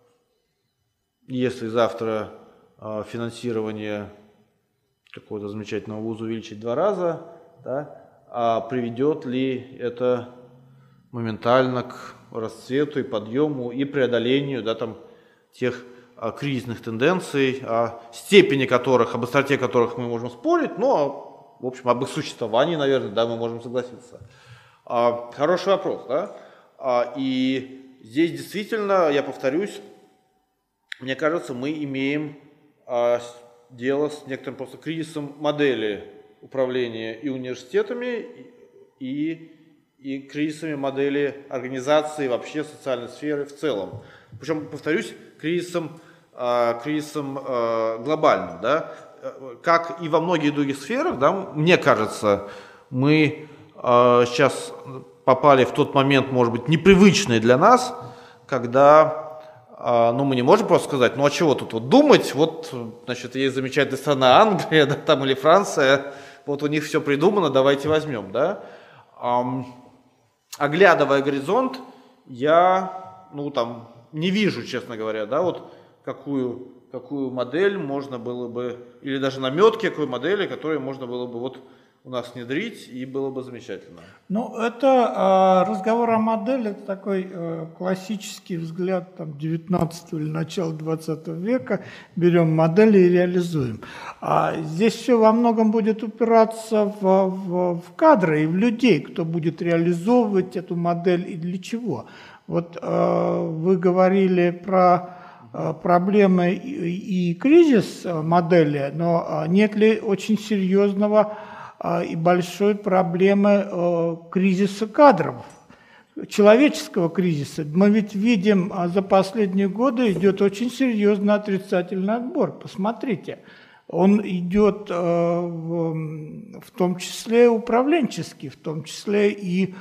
[SPEAKER 2] если завтра э, финансирование какого-то замечательного вуза увеличить в два раза, да, а приведет ли это моментально к расцвету и подъему и преодолению, да, там, тех э, кризисных тенденций, о степени которых, об остроте которых мы можем спорить, но, в общем, об их существовании, наверное, да, мы можем согласиться. А, хороший вопрос, да, а, и здесь действительно, я повторюсь, мне кажется, мы имеем а, дело с некоторым просто кризисом модели управления и университетами, и, и кризисами модели организации вообще социальной сферы в целом. Причем, повторюсь, кризисом, а, кризисом а, глобальным. Да? Как и во многих других сферах, да, мне кажется, мы а, сейчас попали в тот момент, может быть, непривычный для нас, когда... Ну, мы не можем просто сказать, ну, а чего тут вот думать, вот, значит, есть замечательная страна Англия, да, там, или Франция, вот у них все придумано, давайте возьмем, да. Um, оглядывая горизонт, я, ну, там, не вижу, честно говоря, да, вот, какую, какую модель можно было бы, или даже наметки какой модели, которые можно было бы, вот, у нас внедрить, и было бы замечательно.
[SPEAKER 1] Ну, это э, разговор о модели, это такой э, классический взгляд там, девятнадцатого или начала двадцатого века. Берем модели и реализуем. А здесь все во многом будет упираться в, в, в кадры и в людей, кто будет реализовывать эту модель и для чего. Вот э, вы говорили про э, проблемы и, и кризис модели, но нет ли очень серьезного и большой проблемы э, кризиса кадров, человеческого кризиса. Мы ведь видим, за последние годы идет очень серьезный отрицательный отбор. Посмотрите, он идет э, в, в том числе управленческий, в том числе и,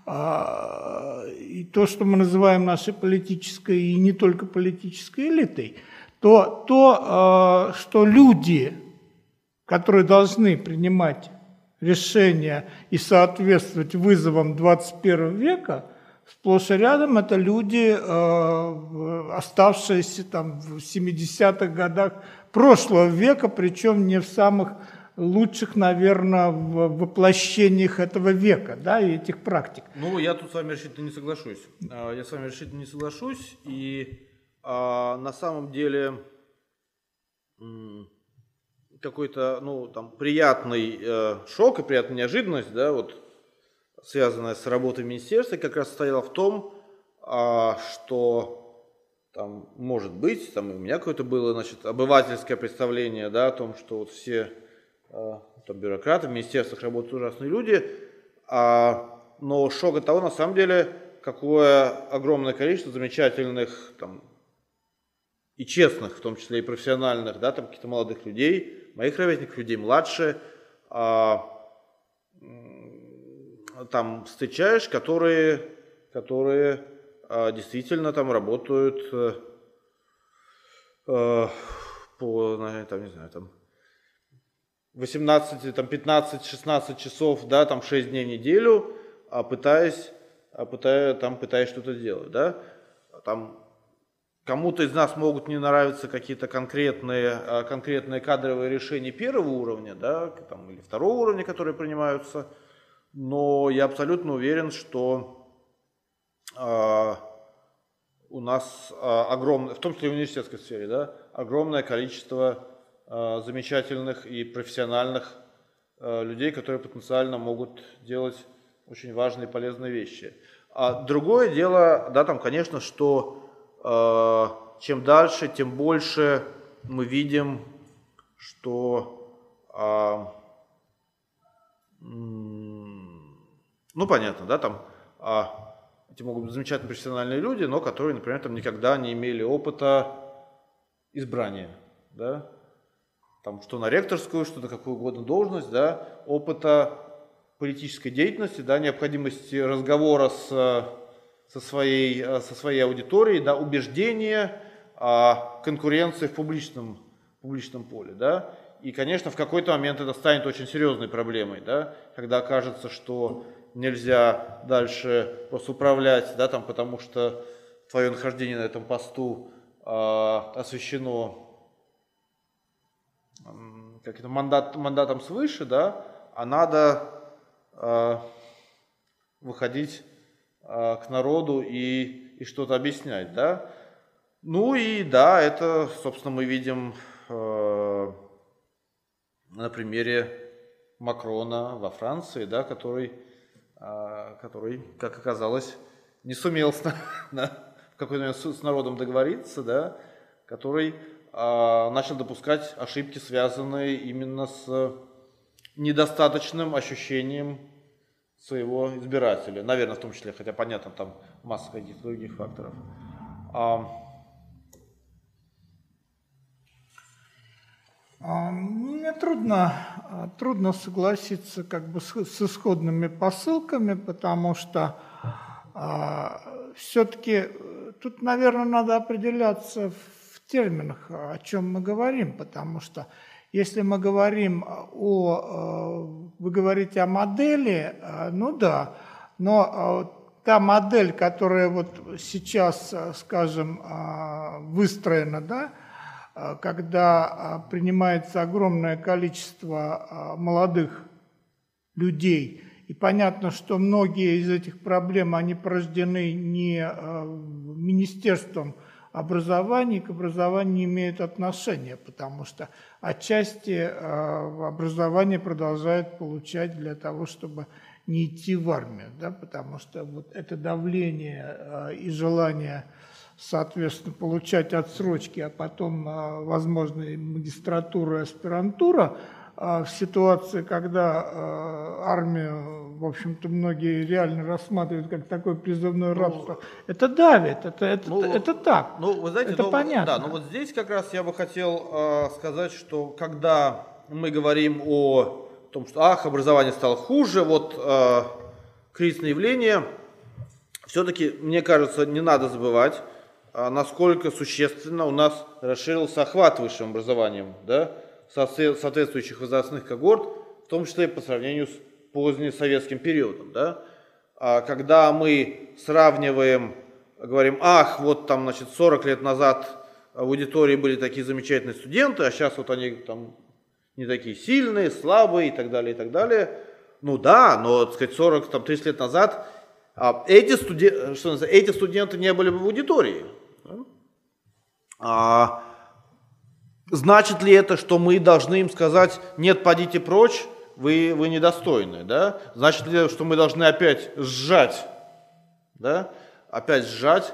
[SPEAKER 1] э, и то, что мы называем нашей политической и не только политической элитой. То, то э, что люди, которые должны принимать решения и соответствовать вызовам двадцать первого века, сплошь и рядом это люди, э, оставшиеся там в семидесятых годах прошлого века, причем не в самых лучших, наверное, воплощениях этого века, да, и этих практик.
[SPEAKER 2] Ну, я тут с вами решительно не соглашусь. Я с вами решительно не соглашусь, и а, на самом деле... какой-то, ну, там, приятный э, шок и приятная неожиданность, да, вот, связанная с работой министерства, как раз состояла в том, а, что, там, может быть, там, у меня какое-то было, значит, обывательское представление, да, о том, что вот все э, там, бюрократы в министерствах работают ужасные люди, а, но шок от того, на самом деле, какое огромное количество замечательных, там, и честных, в том числе и профессиональных, да, там, каких-то молодых людей, моих ровесников, людей младше, а, там встречаешь, которые, которые э, действительно там работают э, э, по, там, не знаю, там восемнадцать, там, пятнадцать-шестнадцать часов, да, там шесть дней в неделю, а пытаясь, а пытаясь, там, пытаясь что-то делать, да. Там кому-то из нас могут не нравиться какие-то конкретные, конкретные кадровые решения первого уровня, да, там, или второго уровня, которые принимаются, но я абсолютно уверен, что э, у нас э, огромное, в том числе в университетской сфере, да, огромное количество э, замечательных и профессиональных э, людей, которые потенциально могут делать очень важные и полезные вещи. А другое дело, да, там, конечно, что чем дальше, тем больше мы видим, что, ну, понятно, да, там эти могут быть замечательные профессиональные люди, но которые, например, там никогда не имели опыта избрания, да, там, что на ректорскую, что на какую угодно должность, да, опыта политической деятельности, да, необходимости разговора с со своей, со своей аудиторией, да, убеждения, а, конкуренции в публичном, публичном поле. Да. И, конечно, в какой-то момент это станет очень серьезной проблемой, да, когда окажется, что нельзя дальше просто управлять, да, там, потому что твое нахождение на этом посту а, освещено как это, мандат, мандатом свыше, да, а надо а, выходить к народу и, и что-то объяснять, да. Ну и да, это, собственно, мы видим э, на примере Макрона во Франции, да, который, э, который, как оказалось, не сумел с, на, в какой-то момент с народом договориться, да, который э, начал допускать ошибки, связанные именно с недостаточным ощущением своего избирателя, наверное, в том числе, хотя понятно, там масса каких-то других факторов. А...
[SPEAKER 1] Мне трудно, трудно согласиться как бы с, с исходными посылками, потому что а, все-таки тут, наверное, надо определяться в терминах, о чем мы говорим, потому что если мы говорим о, вы говорите о модели, ну да, но та модель, которая вот сейчас, скажем, выстроена, да, когда принимается огромное количество молодых людей, и понятно, что многие из этих проблем, они порождены не министерством образования, к образованию не имеют отношения, потому что отчасти образование продолжает получать для того, чтобы не идти в армию, да, потому что вот это давление и желание, соответственно, получать отсрочки, а потом, возможно, и магистратура, и аспирантура, в ситуации, когда армию, в общем-то, многие реально рассматривают как такое призывное рабство, ну, это давит, это, это, ну, это так,
[SPEAKER 2] ну, вы знаете,
[SPEAKER 1] это
[SPEAKER 2] ну,
[SPEAKER 1] понятно.
[SPEAKER 2] Да, но вот здесь как раз я бы хотел э, сказать, что когда мы говорим о том, что ах, образование стало хуже, вот э, кризисное явление, все-таки, мне кажется, не надо забывать, э, насколько существенно у нас расширился охват высшим образованием, да, соответствующих возрастных когорт, в том числе по сравнению с поздним советским периодом. Да? А когда мы сравниваем, говорим, ах, вот там, значит, сорок лет назад в аудитории были такие замечательные студенты, а сейчас вот они там не такие сильные, слабые и так далее, и так далее. Ну да, но, так сказать, сорок-тридцать лет назад эти, студен... что эти студенты не были бы в аудитории. Да? А... Значит ли это, что мы должны им сказать, нет, подите прочь, вы, вы недостойны, да? Значит ли это, что мы должны опять сжать, да? Опять сжать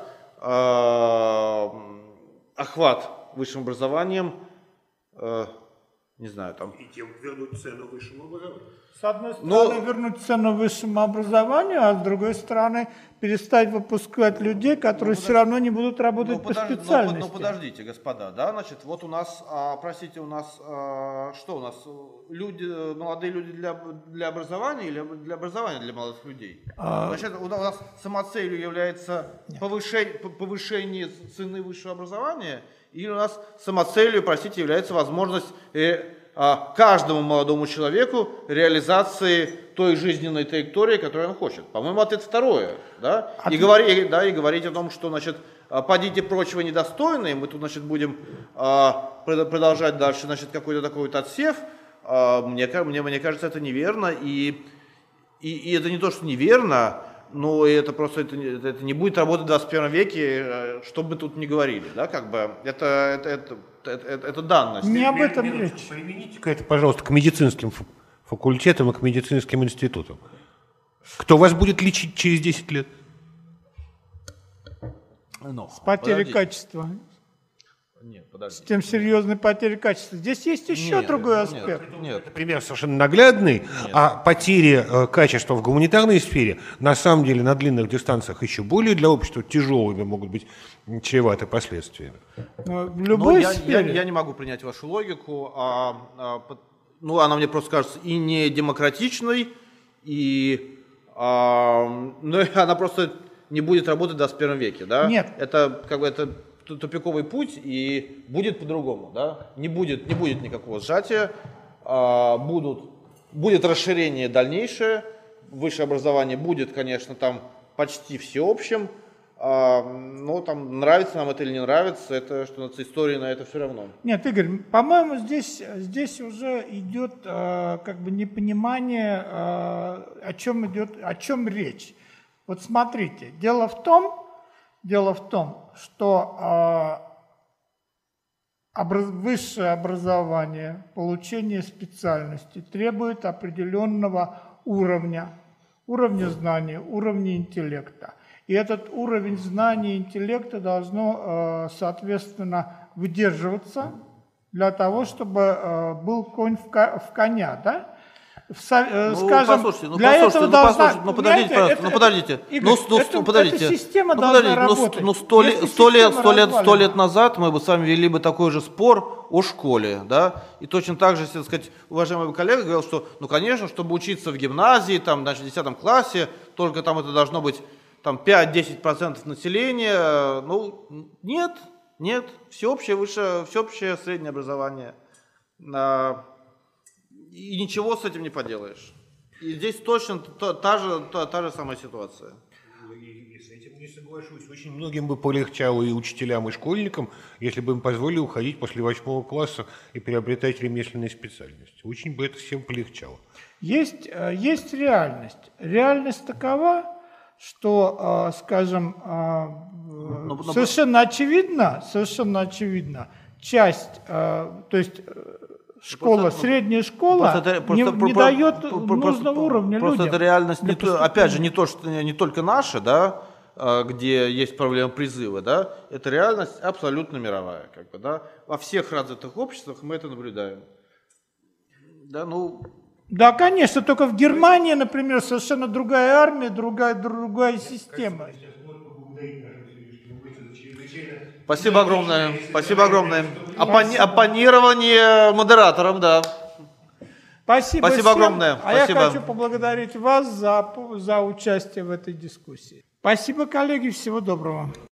[SPEAKER 2] э, охват высшим образованием, э, не знаю, там...
[SPEAKER 3] И тем вернуть цену высшему образованию.
[SPEAKER 1] С одной стороны,
[SPEAKER 2] Но-
[SPEAKER 1] вернуть цену высшему образованию, а с другой стороны, перестать выпускать людей, которые все равно не будут работать
[SPEAKER 2] Ну,
[SPEAKER 1] по
[SPEAKER 2] подожди- ну, под-
[SPEAKER 1] специальности.
[SPEAKER 2] ну, подождите, господа, да, значит, вот у нас, а, простите, у нас, а, что у нас, люди, молодые люди для, для образования или для образования для молодых людей?
[SPEAKER 1] А-
[SPEAKER 2] Значит, у нас самоцелью является повышение, повышение цены высшего образования, или у нас самоцелью, простите, является возможность э, а, каждому молодому человеку реализации той жизненной траектории, которую он хочет. По-моему, ответ второе. Да? И, говори, да, и говорить о том, что, значит, подите прочего недостойные, мы тут, значит, будем а, продолжать дальше, значит, какой-то такой вот отсев, а, мне, мне, мне кажется, это неверно, и, и, и это не то, что неверно, но это просто это, это не будет работать в двадцать первом веке, что бы мы тут ни говорили, да, как бы, это, это, это, это, это, это данность.
[SPEAKER 1] Не об этом
[SPEAKER 4] Минуточку,
[SPEAKER 1] речь.
[SPEAKER 4] примените-ка это, пожалуйста, к медицинским фу- факультетам и к медицинским институтам. Кто вас будет лечить через десять лет?
[SPEAKER 2] Ну,
[SPEAKER 1] С потерей
[SPEAKER 2] подождите.
[SPEAKER 1] качества.
[SPEAKER 2] Нет,
[SPEAKER 1] С
[SPEAKER 2] подождите.
[SPEAKER 1] тем серьезной потерей качества. Здесь есть еще
[SPEAKER 2] Нет,
[SPEAKER 1] другой
[SPEAKER 2] нет,
[SPEAKER 1] аспект.
[SPEAKER 2] Нет,
[SPEAKER 4] Это пример совершенно наглядный, а потери э, качества в гуманитарной сфере на самом деле на длинных дистанциях еще более для общества тяжелыми могут быть чреваты последствиями.
[SPEAKER 1] Но в
[SPEAKER 2] Ну,
[SPEAKER 1] любой
[SPEAKER 2] я, я,
[SPEAKER 1] сфере.
[SPEAKER 2] я не могу принять вашу логику, а, а, по- ну, она мне просто кажется и не демократичной, и а, ну, и она просто не будет работать в двадцать первом веке, да?
[SPEAKER 1] Нет.
[SPEAKER 2] Это как бы это ту- тупиковый путь, и будет по-другому, да? Не будет, не будет никакого сжатия, а, будут, будет расширение дальнейшее, высшее образование будет, конечно, там почти всеобщим, а, но там нравится нам это или не нравится, это что называется, история на это все равно.
[SPEAKER 1] Нет, Игорь, по-моему, здесь, здесь уже идет э, как бы непонимание, э, о чем идет, о чем речь. Вот смотрите, дело в том, дело в том, что э, образ, высшее образование, получение специальности требует определенного уровня, уровня знаний, уровня интеллекта. И этот уровень знаний и интеллекта должно, э, соответственно, выдерживаться для того, чтобы э, был конь в, ко- в коня, да? В со- э,
[SPEAKER 2] Ну,
[SPEAKER 1] скажем,
[SPEAKER 2] послушайте, ну,
[SPEAKER 1] для
[SPEAKER 2] послушайте,
[SPEAKER 1] этого
[SPEAKER 2] ну,
[SPEAKER 1] должна...
[SPEAKER 2] послушайте, ну, подождите,
[SPEAKER 1] понимаете,
[SPEAKER 2] пожалуйста,
[SPEAKER 1] это-
[SPEAKER 2] ну, подождите.
[SPEAKER 1] Игорь,
[SPEAKER 2] Ну, ну,
[SPEAKER 1] это-
[SPEAKER 2] ну, подождите.
[SPEAKER 1] эта система
[SPEAKER 2] Ну,
[SPEAKER 1] должна
[SPEAKER 2] подождите, ну,
[SPEAKER 1] работать.
[SPEAKER 2] ст- ну, сто лет,
[SPEAKER 1] Если
[SPEAKER 2] сто лет,
[SPEAKER 1] система
[SPEAKER 2] сто лет, сто
[SPEAKER 1] развалена-
[SPEAKER 2] лет назад мы бы с вами вели бы такой же спор о школе, да, и точно так же, если, так сказать, уважаемый коллега говорил, что, ну, конечно, чтобы учиться в гимназии, там, значит, в десятом классе, только там это должно быть, там, пять-десять процентов населения, ну, нет, нет, всеобщее высшее, всеобщее среднее образование, а, и ничего с этим не поделаешь. И здесь точно та, та же, та, та же самая ситуация.
[SPEAKER 4] И с этим не соглашусь. Очень многим бы полегчало и учителям, и школьникам, если бы им позволили уходить после восьмого класса и приобретать ремесленные специальности. Очень бы это всем полегчало.
[SPEAKER 1] Есть, э, есть реальность. Реальность такова, что, э, скажем, э,
[SPEAKER 2] ну, ну,
[SPEAKER 1] совершенно очевидно, совершенно очевидно, часть, э, то есть э, школа,
[SPEAKER 2] Просто, ну,
[SPEAKER 1] средняя школа
[SPEAKER 2] Просто это-
[SPEAKER 1] не,
[SPEAKER 2] просто-
[SPEAKER 1] не
[SPEAKER 2] про-
[SPEAKER 1] дает
[SPEAKER 2] про- про-
[SPEAKER 1] нужного
[SPEAKER 2] просто-
[SPEAKER 1] уровня
[SPEAKER 2] Просто
[SPEAKER 1] людям.
[SPEAKER 2] это реальность, не
[SPEAKER 1] для
[SPEAKER 2] то- опять же, не, то, что, не только наша, да, а, где есть проблема призыва, да, это реальность абсолютно мировая. Как бы, да. Во всех развитых обществах мы это наблюдаем. Да, ну,
[SPEAKER 1] Да, конечно, только в Германии, например, совершенно другая армия, другая, другая система.
[SPEAKER 2] спасибо огромное. Спасибо огромное. Оппони- оппонирование модераторам, да.
[SPEAKER 1] Спасибо,
[SPEAKER 2] Спасибо
[SPEAKER 1] всем.
[SPEAKER 2] огромное.
[SPEAKER 1] А
[SPEAKER 2] Спасибо.
[SPEAKER 1] я хочу поблагодарить вас за, за участие в этой дискуссии. Спасибо, коллеги, всего доброго.